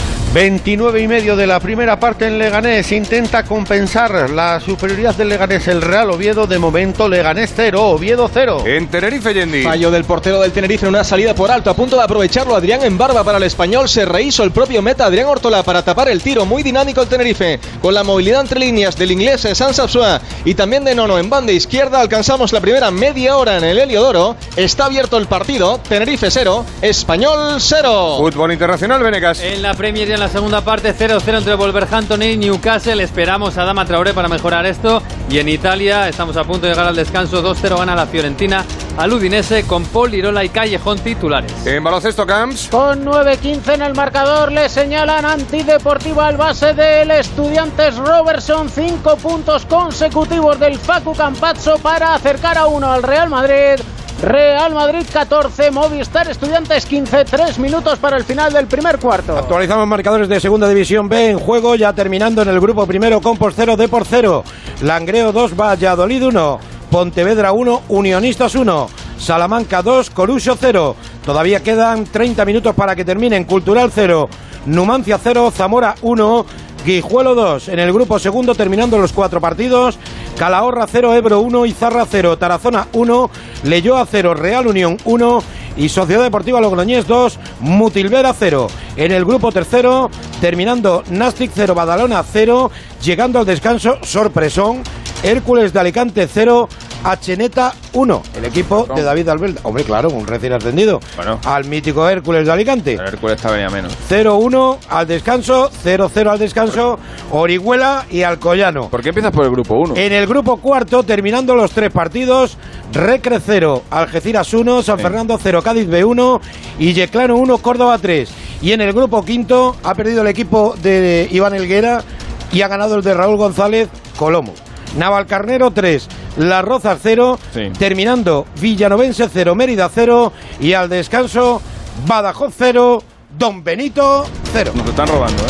29,5 de la primera parte en Leganés. Intenta compensar la superioridad del Leganés el Real Oviedo. De momento Leganés 0, Oviedo 0. En Tenerife, Yendi. Fallo del portero del Tenerife en una salida por alto. A punto de aprovecharlo Adrián en barba para el Español. Se rehizo el propio meta Adrián Ortola para tapar el tiro. Muy dinámico el Tenerife. Con la movilidad entre líneas del inglés Sansa Psua y también de Nono en banda izquierda. Alcanzamos la primera media hora en el Heliodoro. Está abierto el partido. Tenerife 0, Español 0. Fútbol internacional, Venegas. En la Premier y en la segunda parte 0-0 entre Wolverhampton y Newcastle. Esperamos a Adama Traoré para mejorar esto. Y en Italia estamos a punto de llegar al descanso. 2-0 gana la Fiorentina al Udinese con Paul, Lirola y Callejón titulares. En baloncesto, Camps. Con 9-15 en el marcador le señalan antideportiva al base del Estudiantes Robertson. 5 puntos consecutivos del Facu Campazzo para acercar a 1 al Real Madrid. Real Madrid 14, Movistar Estudiantes 15, 3 minutos para el final del primer cuarto. Actualizamos marcadores de Segunda División B en juego, ya terminando en el grupo primero. Compos 0, Depor 0, Langreo 2, Valladolid 1, Pontevedra 1, Unionistas 1, Salamanca 2, Coruso 0. Todavía quedan 30 minutos para que terminen. Cultural 0, Numancia 0, Zamora 1, Guijuelo 2. En el grupo segundo, terminando los 4 partidos, Calahorra 0, Ebro 1, Izarra 0, Tarazona 1, Leyoa 0, Real Unión 1 y Sociedad Deportiva Logroñés 2, Mutilvera 0. En el grupo tercero, terminando Nàstic 0, Badalona 0, llegando al descanso, sorpresón, Hércules de Alicante 0, Acheneta 1, el equipo de David Albelda. Hombre, claro, un recién ascendido al mítico Hércules de Alicante. El Hércules está venía menos. 0-1 al descanso, 0-0 al descanso, Orihuela y Alcoyano. ¿Por qué empiezas por el grupo 1? En el grupo cuarto, terminando los 3 partidos, Recre 0, Algeciras 1, San Fernando 0, Cádiz B1 y Yeclano 1, Córdoba 3. Y en el grupo quinto ha perdido el equipo de Iván Helguera y ha ganado el de Raúl González, Colomo. Navalcarnero 3, Las Rozas 0, terminando Villanovense 0, Mérida 0 y al descanso Badajoz 0, Don Benito 0. Nos están robando,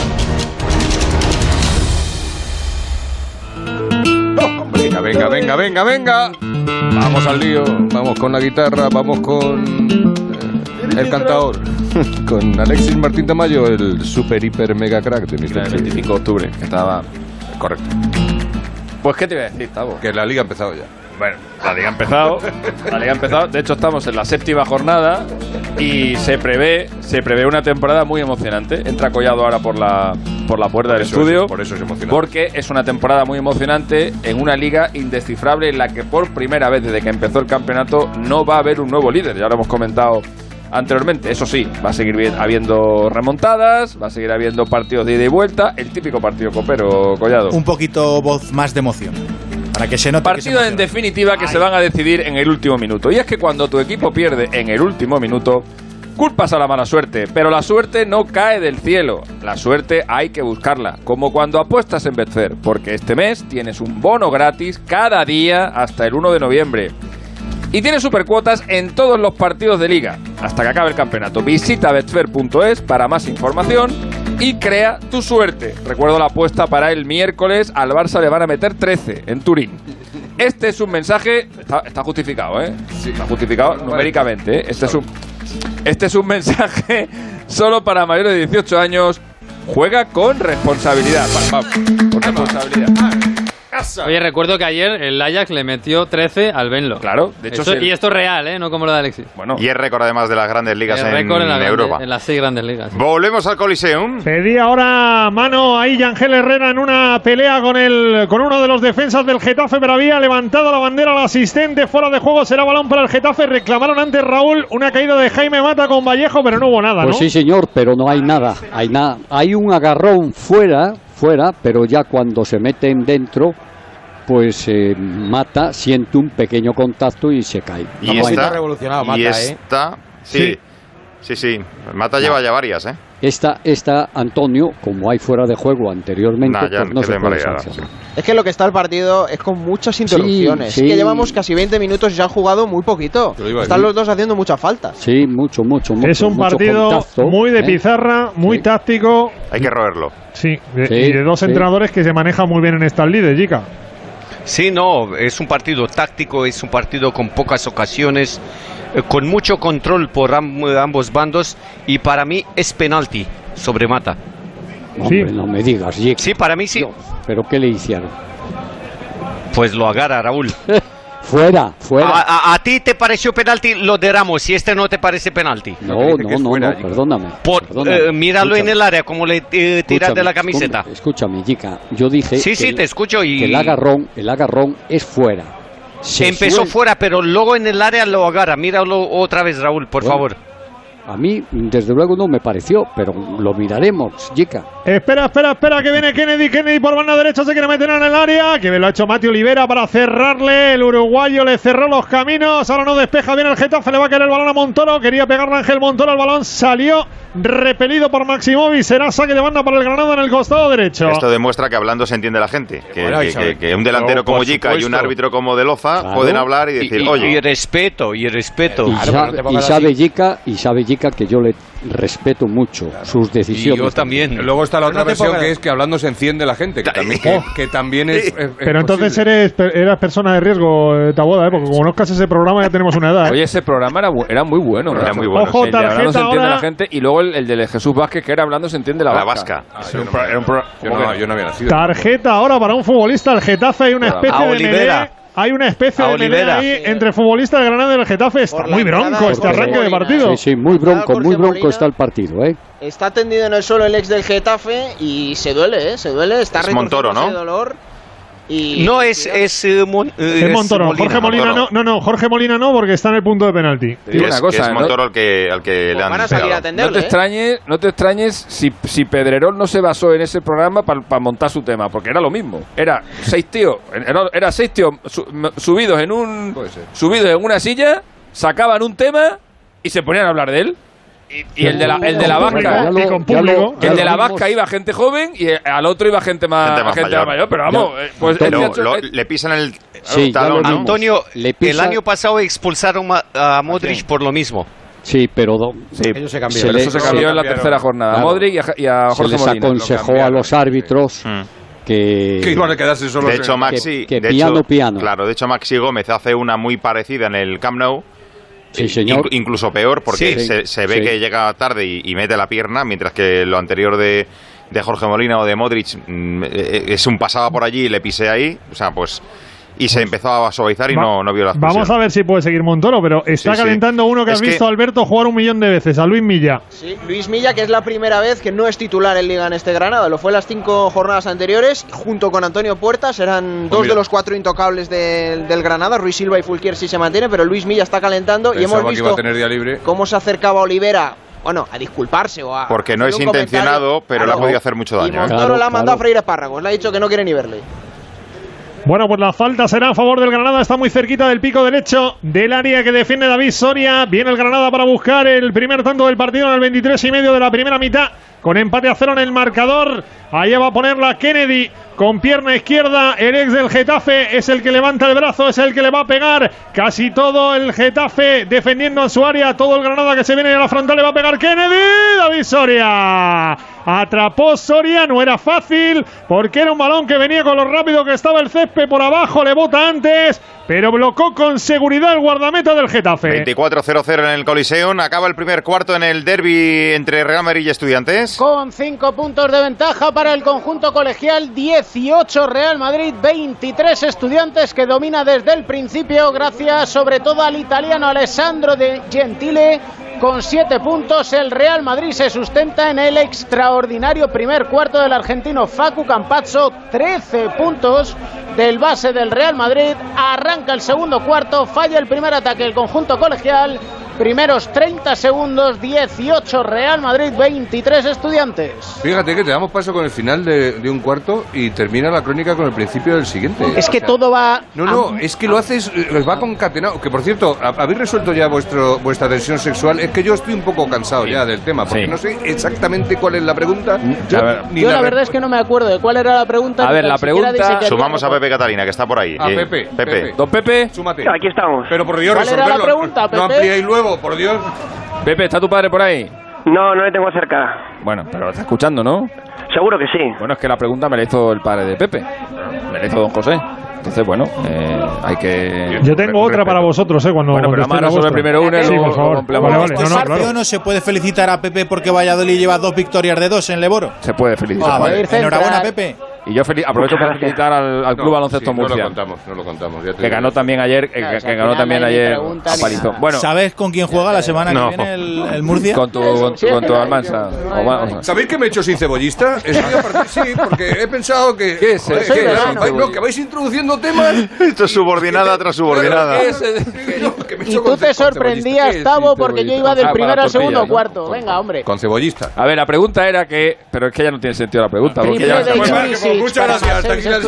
Venga. Vamos al lío, vamos con la guitarra, vamos con el cantador, con Alexis Martín Tamayo, el super hiper mega crack de Mr. El 25 de octubre, que estaba correcto. Pues, ¿qué te iba a decir, Tavo? Que la liga ha empezado ya. Bueno, la liga ha empezado. De hecho, estamos en la 7ª jornada y se prevé una temporada muy emocionante. Entra Collado ahora por la puerta del estudio. Por eso es emocionante. Porque es una temporada muy emocionante en una liga indescifrable en la que por primera vez desde que empezó el campeonato no va a haber un nuevo líder. Ya lo hemos comentado anteriormente. Eso sí, va a seguir habiendo remontadas, va a seguir habiendo partidos de ida y vuelta, el típico partido copero, Collado. Un poquito voz más de emoción, para que se note. Partidos en definitiva que se van a decidir en el último minuto. Y es que cuando tu equipo pierde en el último minuto, culpas a la mala suerte, pero la suerte no cae del cielo. La suerte hay que buscarla, como cuando apuestas en Betfair, porque este mes tienes un bono gratis cada día hasta el 1 de noviembre. Y tienes supercuotas en todos los partidos de liga, hasta que acabe el campeonato. Visita betfair.es para más información y crea tu suerte. Recuerdo la apuesta para el miércoles, al Barça le van a meter 13 en Turín. Este es un mensaje, está justificado, Sí. Está justificado numéricamente, Este es un mensaje solo para mayores de 18 años. Juega con responsabilidad. Con responsabilidad. casa. Oye, recuerdo que ayer el Ajax le metió 13 al Venlo. Claro, de hecho... Y esto es real, no como lo de Alexis. Bueno, y es récord además de las grandes ligas en Europa. En las 6 grandes ligas. Volvemos al Coliseum. Pedí ahora mano ahí Ángel Herrera en una pelea con uno de los defensas del Getafe, pero había levantado la bandera al asistente. Fuera de juego, será balón para el Getafe. Reclamaron antes, Raúl, una caída de Jaime Mata con Vallejo, pero no hubo nada, Pues sí, señor, pero no hay nada. Hay un agarrón fuera, pero ya cuando se meten dentro, pues Mata siente un pequeño contacto y se cae. Y está revolucionado Mata, Sí. Mata lleva ya varias, Esta, Antonio, como hay fuera de juego anteriormente, pues no se puede sancionar. Es que lo que está el partido es con muchas interrupciones. Sí. Es que llevamos casi 20 minutos y ya han jugado muy poquito. Están los dos haciendo muchas faltas. Sí, mucho. Es un partido contacto, muy de pizarra, muy táctico. Hay que roerlo. Sí, y de dos entrenadores que se manejan muy bien en estas lides, Jica. Sí, no, es un partido táctico, es un partido con pocas ocasiones, con mucho control por ambos bandos, y para mí es penalti sobre Mata. Hombre, no me digas, Jica. Sí, para mí sí. Dios, ¿pero qué le hicieron? Pues lo agarra, Raúl. Fuera. A ti te pareció penalti lo de Ramos, y este no te parece penalti. No, perdóname. Míralo en el área, como le tiras de la camiseta. Escúchame, Jica, yo dije te escucho, y que el agarrón es fuera. Empezó fuera, pero luego en el área lo agarra. Míralo otra vez, Raúl, por favor. A mí, desde luego, no me pareció, pero lo miraremos, Jica. Espera, que viene Kennedy por banda derecha, se quiere meter en el área, que lo ha hecho Mati Olivera para cerrarle, el uruguayo le cerró los caminos, ahora no despeja bien el Getafe, le va a caer el balón a Montoro, quería pegarle a Ángel Montoro, el balón salió repelido por Maximovic, será saque de banda para el Granada en el costado derecho. Esto demuestra que hablando se entiende la gente, que un delantero como Jica y un árbitro como De Loza pueden hablar y decir, oye... Y respeto. Y sabe Jica que yo le respeto mucho sus decisiones. Y yo también. Luego está la otra versión que es que hablando se enciende la gente, que también es pero entonces eras persona de riesgo, Taboada, porque como conozcas ese programa ya tenemos una edad. Oye, ese programa era muy bueno. Era muy bueno. Ojo, el de hablando se entiende ahora... la gente, y luego el de Jesús Vázquez, que era hablando se entiende la vasca. Yo no había nacido. Tarjeta ahora para un futbolista del Getafe, hay una especie de melee. Hay una especie de pelea ahí entre futbolistas de Granada y el Getafe. Está muy bronco este arranque de partido. Sí, muy bronco está el partido, Está tendido en el suelo el ex del Getafe y se duele, está es Montoro, ¿no? De dolor. Y no es Montoro. Jorge Molina no. Jorge Molina no, porque está en el punto de penalti. Es Montoro al que le han pegado. No te extrañes si Pedrerol no se basó en ese programa para montar su tema, porque era lo mismo. Era seis tíos subidos en una silla, sacaban un tema y se ponían a hablar de él. Y el de la vasca, el de la vasca iba gente joven y al otro iba gente más mayor. Pero vamos, le pisan el talón. Antonio, el año pasado expulsaron a Modric por lo mismo. Sí, pero eso se cambió en la tercera jornada. A Modric y a Jorge Molina. Se les aconsejó a los árbitros que iban a quedarse solos. De hecho, Maxi, piano. Claro, de hecho Maxi Gómez hace una muy parecida en el Camp Nou. Sí, señor. Incluso peor, porque se ve que llega tarde y mete la pierna, mientras que lo anterior de Jorge Molina o de Modric es un pasaba por allí y le pisé ahí, o sea, pues... Y se empezó a suavizar y no vio la expulsión. Vamos a ver si puede seguir Montoro, pero está calentando uno que has visto, Alberto, jugar 1.000.000 de veces, a Luis Milla. Sí, Luis Milla, que es la primera vez que no es titular en Liga en este Granada. Lo fue en las 5 jornadas anteriores, junto con Antonio Puertas. Eran dos de los 4 intocables del Granada. Ruiz Silva y Fulquier sí se mantiene, pero Luis Milla está calentando. Y hemos visto cómo se acercaba Olivera, bueno, a disculparse o a... Porque no es intencionado, pero le ha podido hacer mucho daño. Y Montoro le ha mandado a freír espárragos. Le ha dicho que no quiere ni verle. Bueno, pues la falta será a favor del Granada, está muy cerquita del pico derecho del área que defiende David Soria. Viene el Granada para buscar el primer tanto del partido en el 23:30 de la primera mitad, con empate a 0 en el marcador. Allá va a ponerla Kennedy con pierna izquierda, el ex del Getafe es el que levanta el brazo, es el que le va a pegar. Casi todo el Getafe defendiendo en su área, todo el Granada que se viene a la frontal, le va a pegar Kennedy. David Soria atrapó Soria, no era fácil porque era un balón que venía con lo rápido que estaba el césped por abajo, le bota antes, pero bloqueó con seguridad el guardameta del Getafe. 24-0-0 en el Coliseum. Acaba el primer cuarto en el derbi entre Real Madrid y Estudiantes. Con 5 puntos de ventaja para el conjunto colegial, 18 Real Madrid, 23 Estudiantes, que domina desde el principio gracias sobre todo al italiano Alessandro De Gentile. Con 7 puntos, el Real Madrid se sustenta en el extraordinario primer cuarto del argentino Facu Campazzo. 13 puntos del base del Real Madrid. Arranca el segundo cuarto, falla el primer ataque el conjunto colegial. Primeros 30 segundos, 18 Real Madrid, 23 Estudiantes. Fíjate que te damos paso con el final de un cuarto y termina la crónica con el principio del siguiente. Es que todo va... No, es que lo haces, va concatenado. Que por cierto, ¿habéis resuelto ya vuestra tensión sexual? Es que yo estoy un poco cansado ya del tema, porque no sé exactamente cuál es la pregunta. Yo la verdad es que no me acuerdo de cuál era la pregunta. A ver, la pregunta... Sumamos a Pepe Catalina, que está por ahí. A Pepe. Don Pepe. Súmate. Aquí estamos. Pero por Dios, ¿Cuál era la pregunta, Pepe? No ampliéis luego, por Dios. Pepe, ¿está tu padre por ahí? No le tengo cerca. Bueno, pero lo está escuchando, ¿no? Seguro que sí. Bueno, es que la pregunta me la hizo el padre de Pepe. Me la hizo don José. Entonces, bueno, hay que... Yo tengo otra para vosotros, cuando... Bueno, pero vamos a resolver primero una y sí, luego por favor. Vale. Claro. ¿No se puede felicitar a Pepe porque Valladolid lleva 2 victorias de 2 en Leboro? Se puede felicitar. Vale. Enhorabuena, Pepe. Y yo aprovecho para felicitar al Club Baloncesto Murcia. No lo contamos. Que ganó también ayer, que ganó también ayer a palizón. Bueno, ¿sabes con quién juega la semana que viene el Murcia? Con tu Almansa. ¿Sabéis que me he hecho sin cebollista? Sí, porque he pensado que... ¿Qué es? Que vais introduciendo temas... Esto es subordinada tras subordinada. Y tú te sorprendías, Tavo, porque yo iba del primero al segundo cuarto. Venga, hombre. Con cebollista. A ver, la pregunta era que... Pero es que ya no tiene sentido la pregunta. Porque ya... Muchas gracias.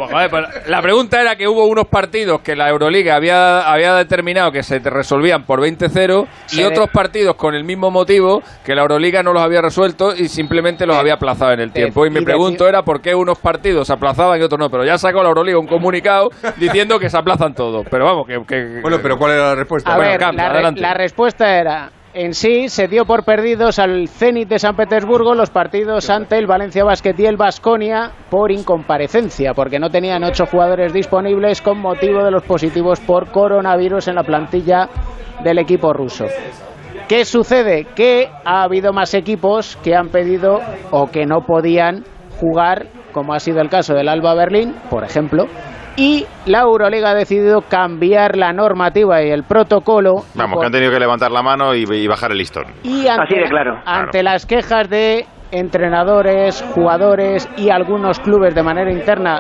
La pregunta era que hubo unos partidos que la Euroliga había determinado que se resolvían por 20-0 y otros partidos con el mismo motivo que la Euroliga no los había resuelto y simplemente los había aplazado en el tiempo. Y mi pregunta era por qué unos partidos se aplazaban y otros no. Pero ya sacó la Euroliga un comunicado diciendo que se aplazan todos. Pero vamos, que... Bueno, pero ¿cuál era la respuesta? A ver, la respuesta era... En sí, se dio por perdidos al Zenit de San Petersburgo los partidos ante el Valencia Basket y el Baskonia por incomparecencia, porque no tenían 8 jugadores disponibles con motivo de los positivos por coronavirus en la plantilla del equipo ruso. ¿Qué sucede? Que ha habido más equipos que han pedido o que no podían jugar, como ha sido el caso del Alba Berlín, por ejemplo, y la Euroliga ha decidido cambiar la normativa y el protocolo. Vamos, que han tenido que levantar la mano y bajar el listón. Y ante, así de claro. Ante las quejas de entrenadores, jugadores y algunos clubes de manera interna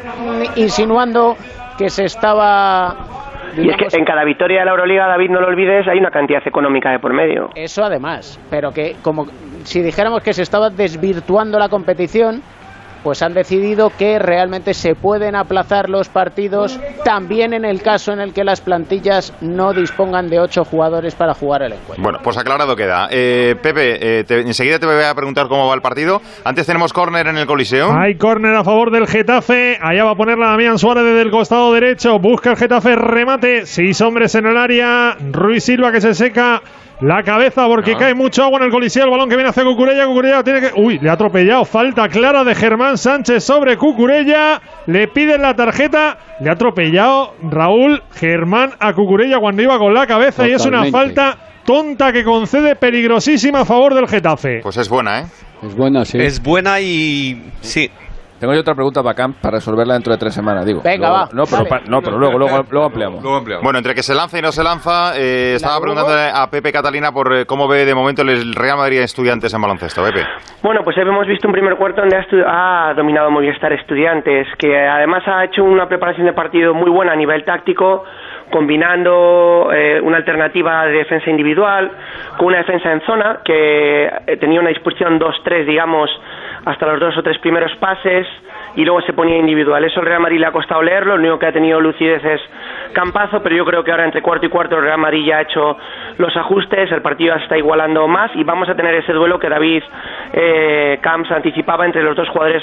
insinuando que se estaba... Y es que en cada victoria de la Euroliga, David, no lo olvides, hay una cantidad económica de por medio. Eso además, pero que como si dijéramos que se estaba desvirtuando la competición, pues han decidido que realmente se pueden aplazar los partidos también en el caso en el que las plantillas no dispongan de 8 jugadores para jugar el encuentro. Bueno, pues aclarado queda. Pepe, enseguida te voy a preguntar cómo va el partido. Antes tenemos córner en el Coliseo. Hay córner a favor del Getafe. Allá va a ponerla Damián Suárez desde el costado derecho. Busca el Getafe remate. 6 hombres en el área. Ruiz Silva que se seca la cabeza porque cae mucho agua en el Coliseo. El balón que viene hacia Cucurella. Cucurella tiene que... Uy, le ha atropellado. Falta clara de Germán Sánchez sobre Cucurella. Le piden la tarjeta. Le ha atropellado Raúl Germán a Cucurella cuando iba con la cabeza. Totalmente. Y es una falta tonta que concede peligrosísima a favor del Getafe. Pues es buena, ¿eh? Es buena, sí. Es buena y... sí. Tengo yo otra pregunta para Camp para resolverla dentro de 3 semanas, digo. Venga, luego, va. Pero luego ampliamos. Bueno, entre que se lanza y no se lanza, estaba preguntando a Pepe Catalina por cómo ve de momento el Real Madrid Estudiantes en baloncesto. Pepe. Bueno, pues hemos visto un primer cuarto donde ha dominado Movistar Estudiantes, que además ha hecho una preparación de partido muy buena a nivel táctico, combinando una alternativa de defensa individual con una defensa en zona que tenía una disposición 2-3, digamos, hasta los 2 o 3 primeros pases y luego se ponía individual. Eso al Real Madrid le ha costado leerlo, lo único que ha tenido lucidez es Campazzo, pero yo creo que ahora entre cuarto y cuarto el Real Madrid ya ha hecho los ajustes, el partido se está igualando más y vamos a tener ese duelo que David Camps anticipaba entre los dos jugadores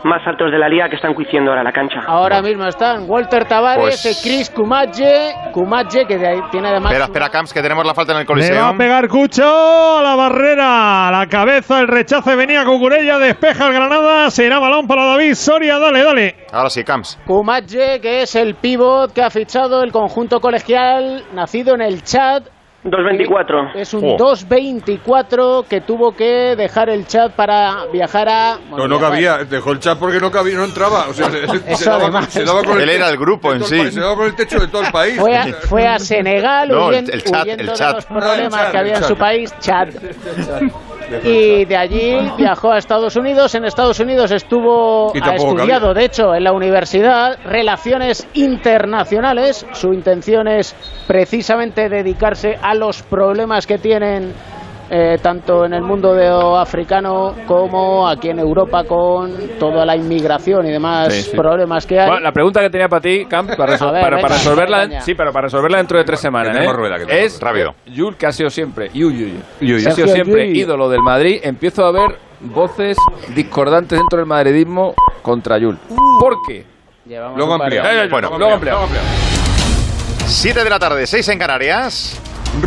más altos de la liga que están cuiciendo ahora la cancha. Ahora mismo están Walter Tavares, Chris Kumadje, que tiene además... Espera, Camps, que tenemos la falta en el Le Coliseo. va a pegar Cucho a la barrera, a la cabeza, el rechace venía Cucurella, despeja el Granada, será balón para David Soria, dale. Ahora sí, Camps. Kumadje, que es el pívot que ha fichado el conjunto colegial, nacido en el Chad. 2.24. Es un 2.24 que tuvo que dejar el Chad para viajar a... No cabía, dejó el Chad porque no entraba. O sea, se daba con Él era el grupo en sí. Se daba con el techo de todo el país. Fue a Senegal huyendo el de Chad. los problemas que había en su país, Chad. Y de allí viajó a Estados Unidos. En Estados Unidos ha estudiado, de hecho, en la universidad, relaciones internacionales. Su intención es precisamente dedicarse a los problemas que tienen tanto en el mundo africano como aquí en Europa con toda la inmigración y demás problemas que hay. Bueno, la pregunta que tenía para ti, Camp, para resolverla, sí, pero para resolverla dentro de 3 semanas, es rápido. Jules, que ha sido siempre ha sido siempre ídolo del Madrid. Empiezo a ver voces discordantes dentro del madridismo contra Jules. ¿Por qué? Luego ampliamos. Luego ampliamos. 7 de la tarde, 6 en Canarias.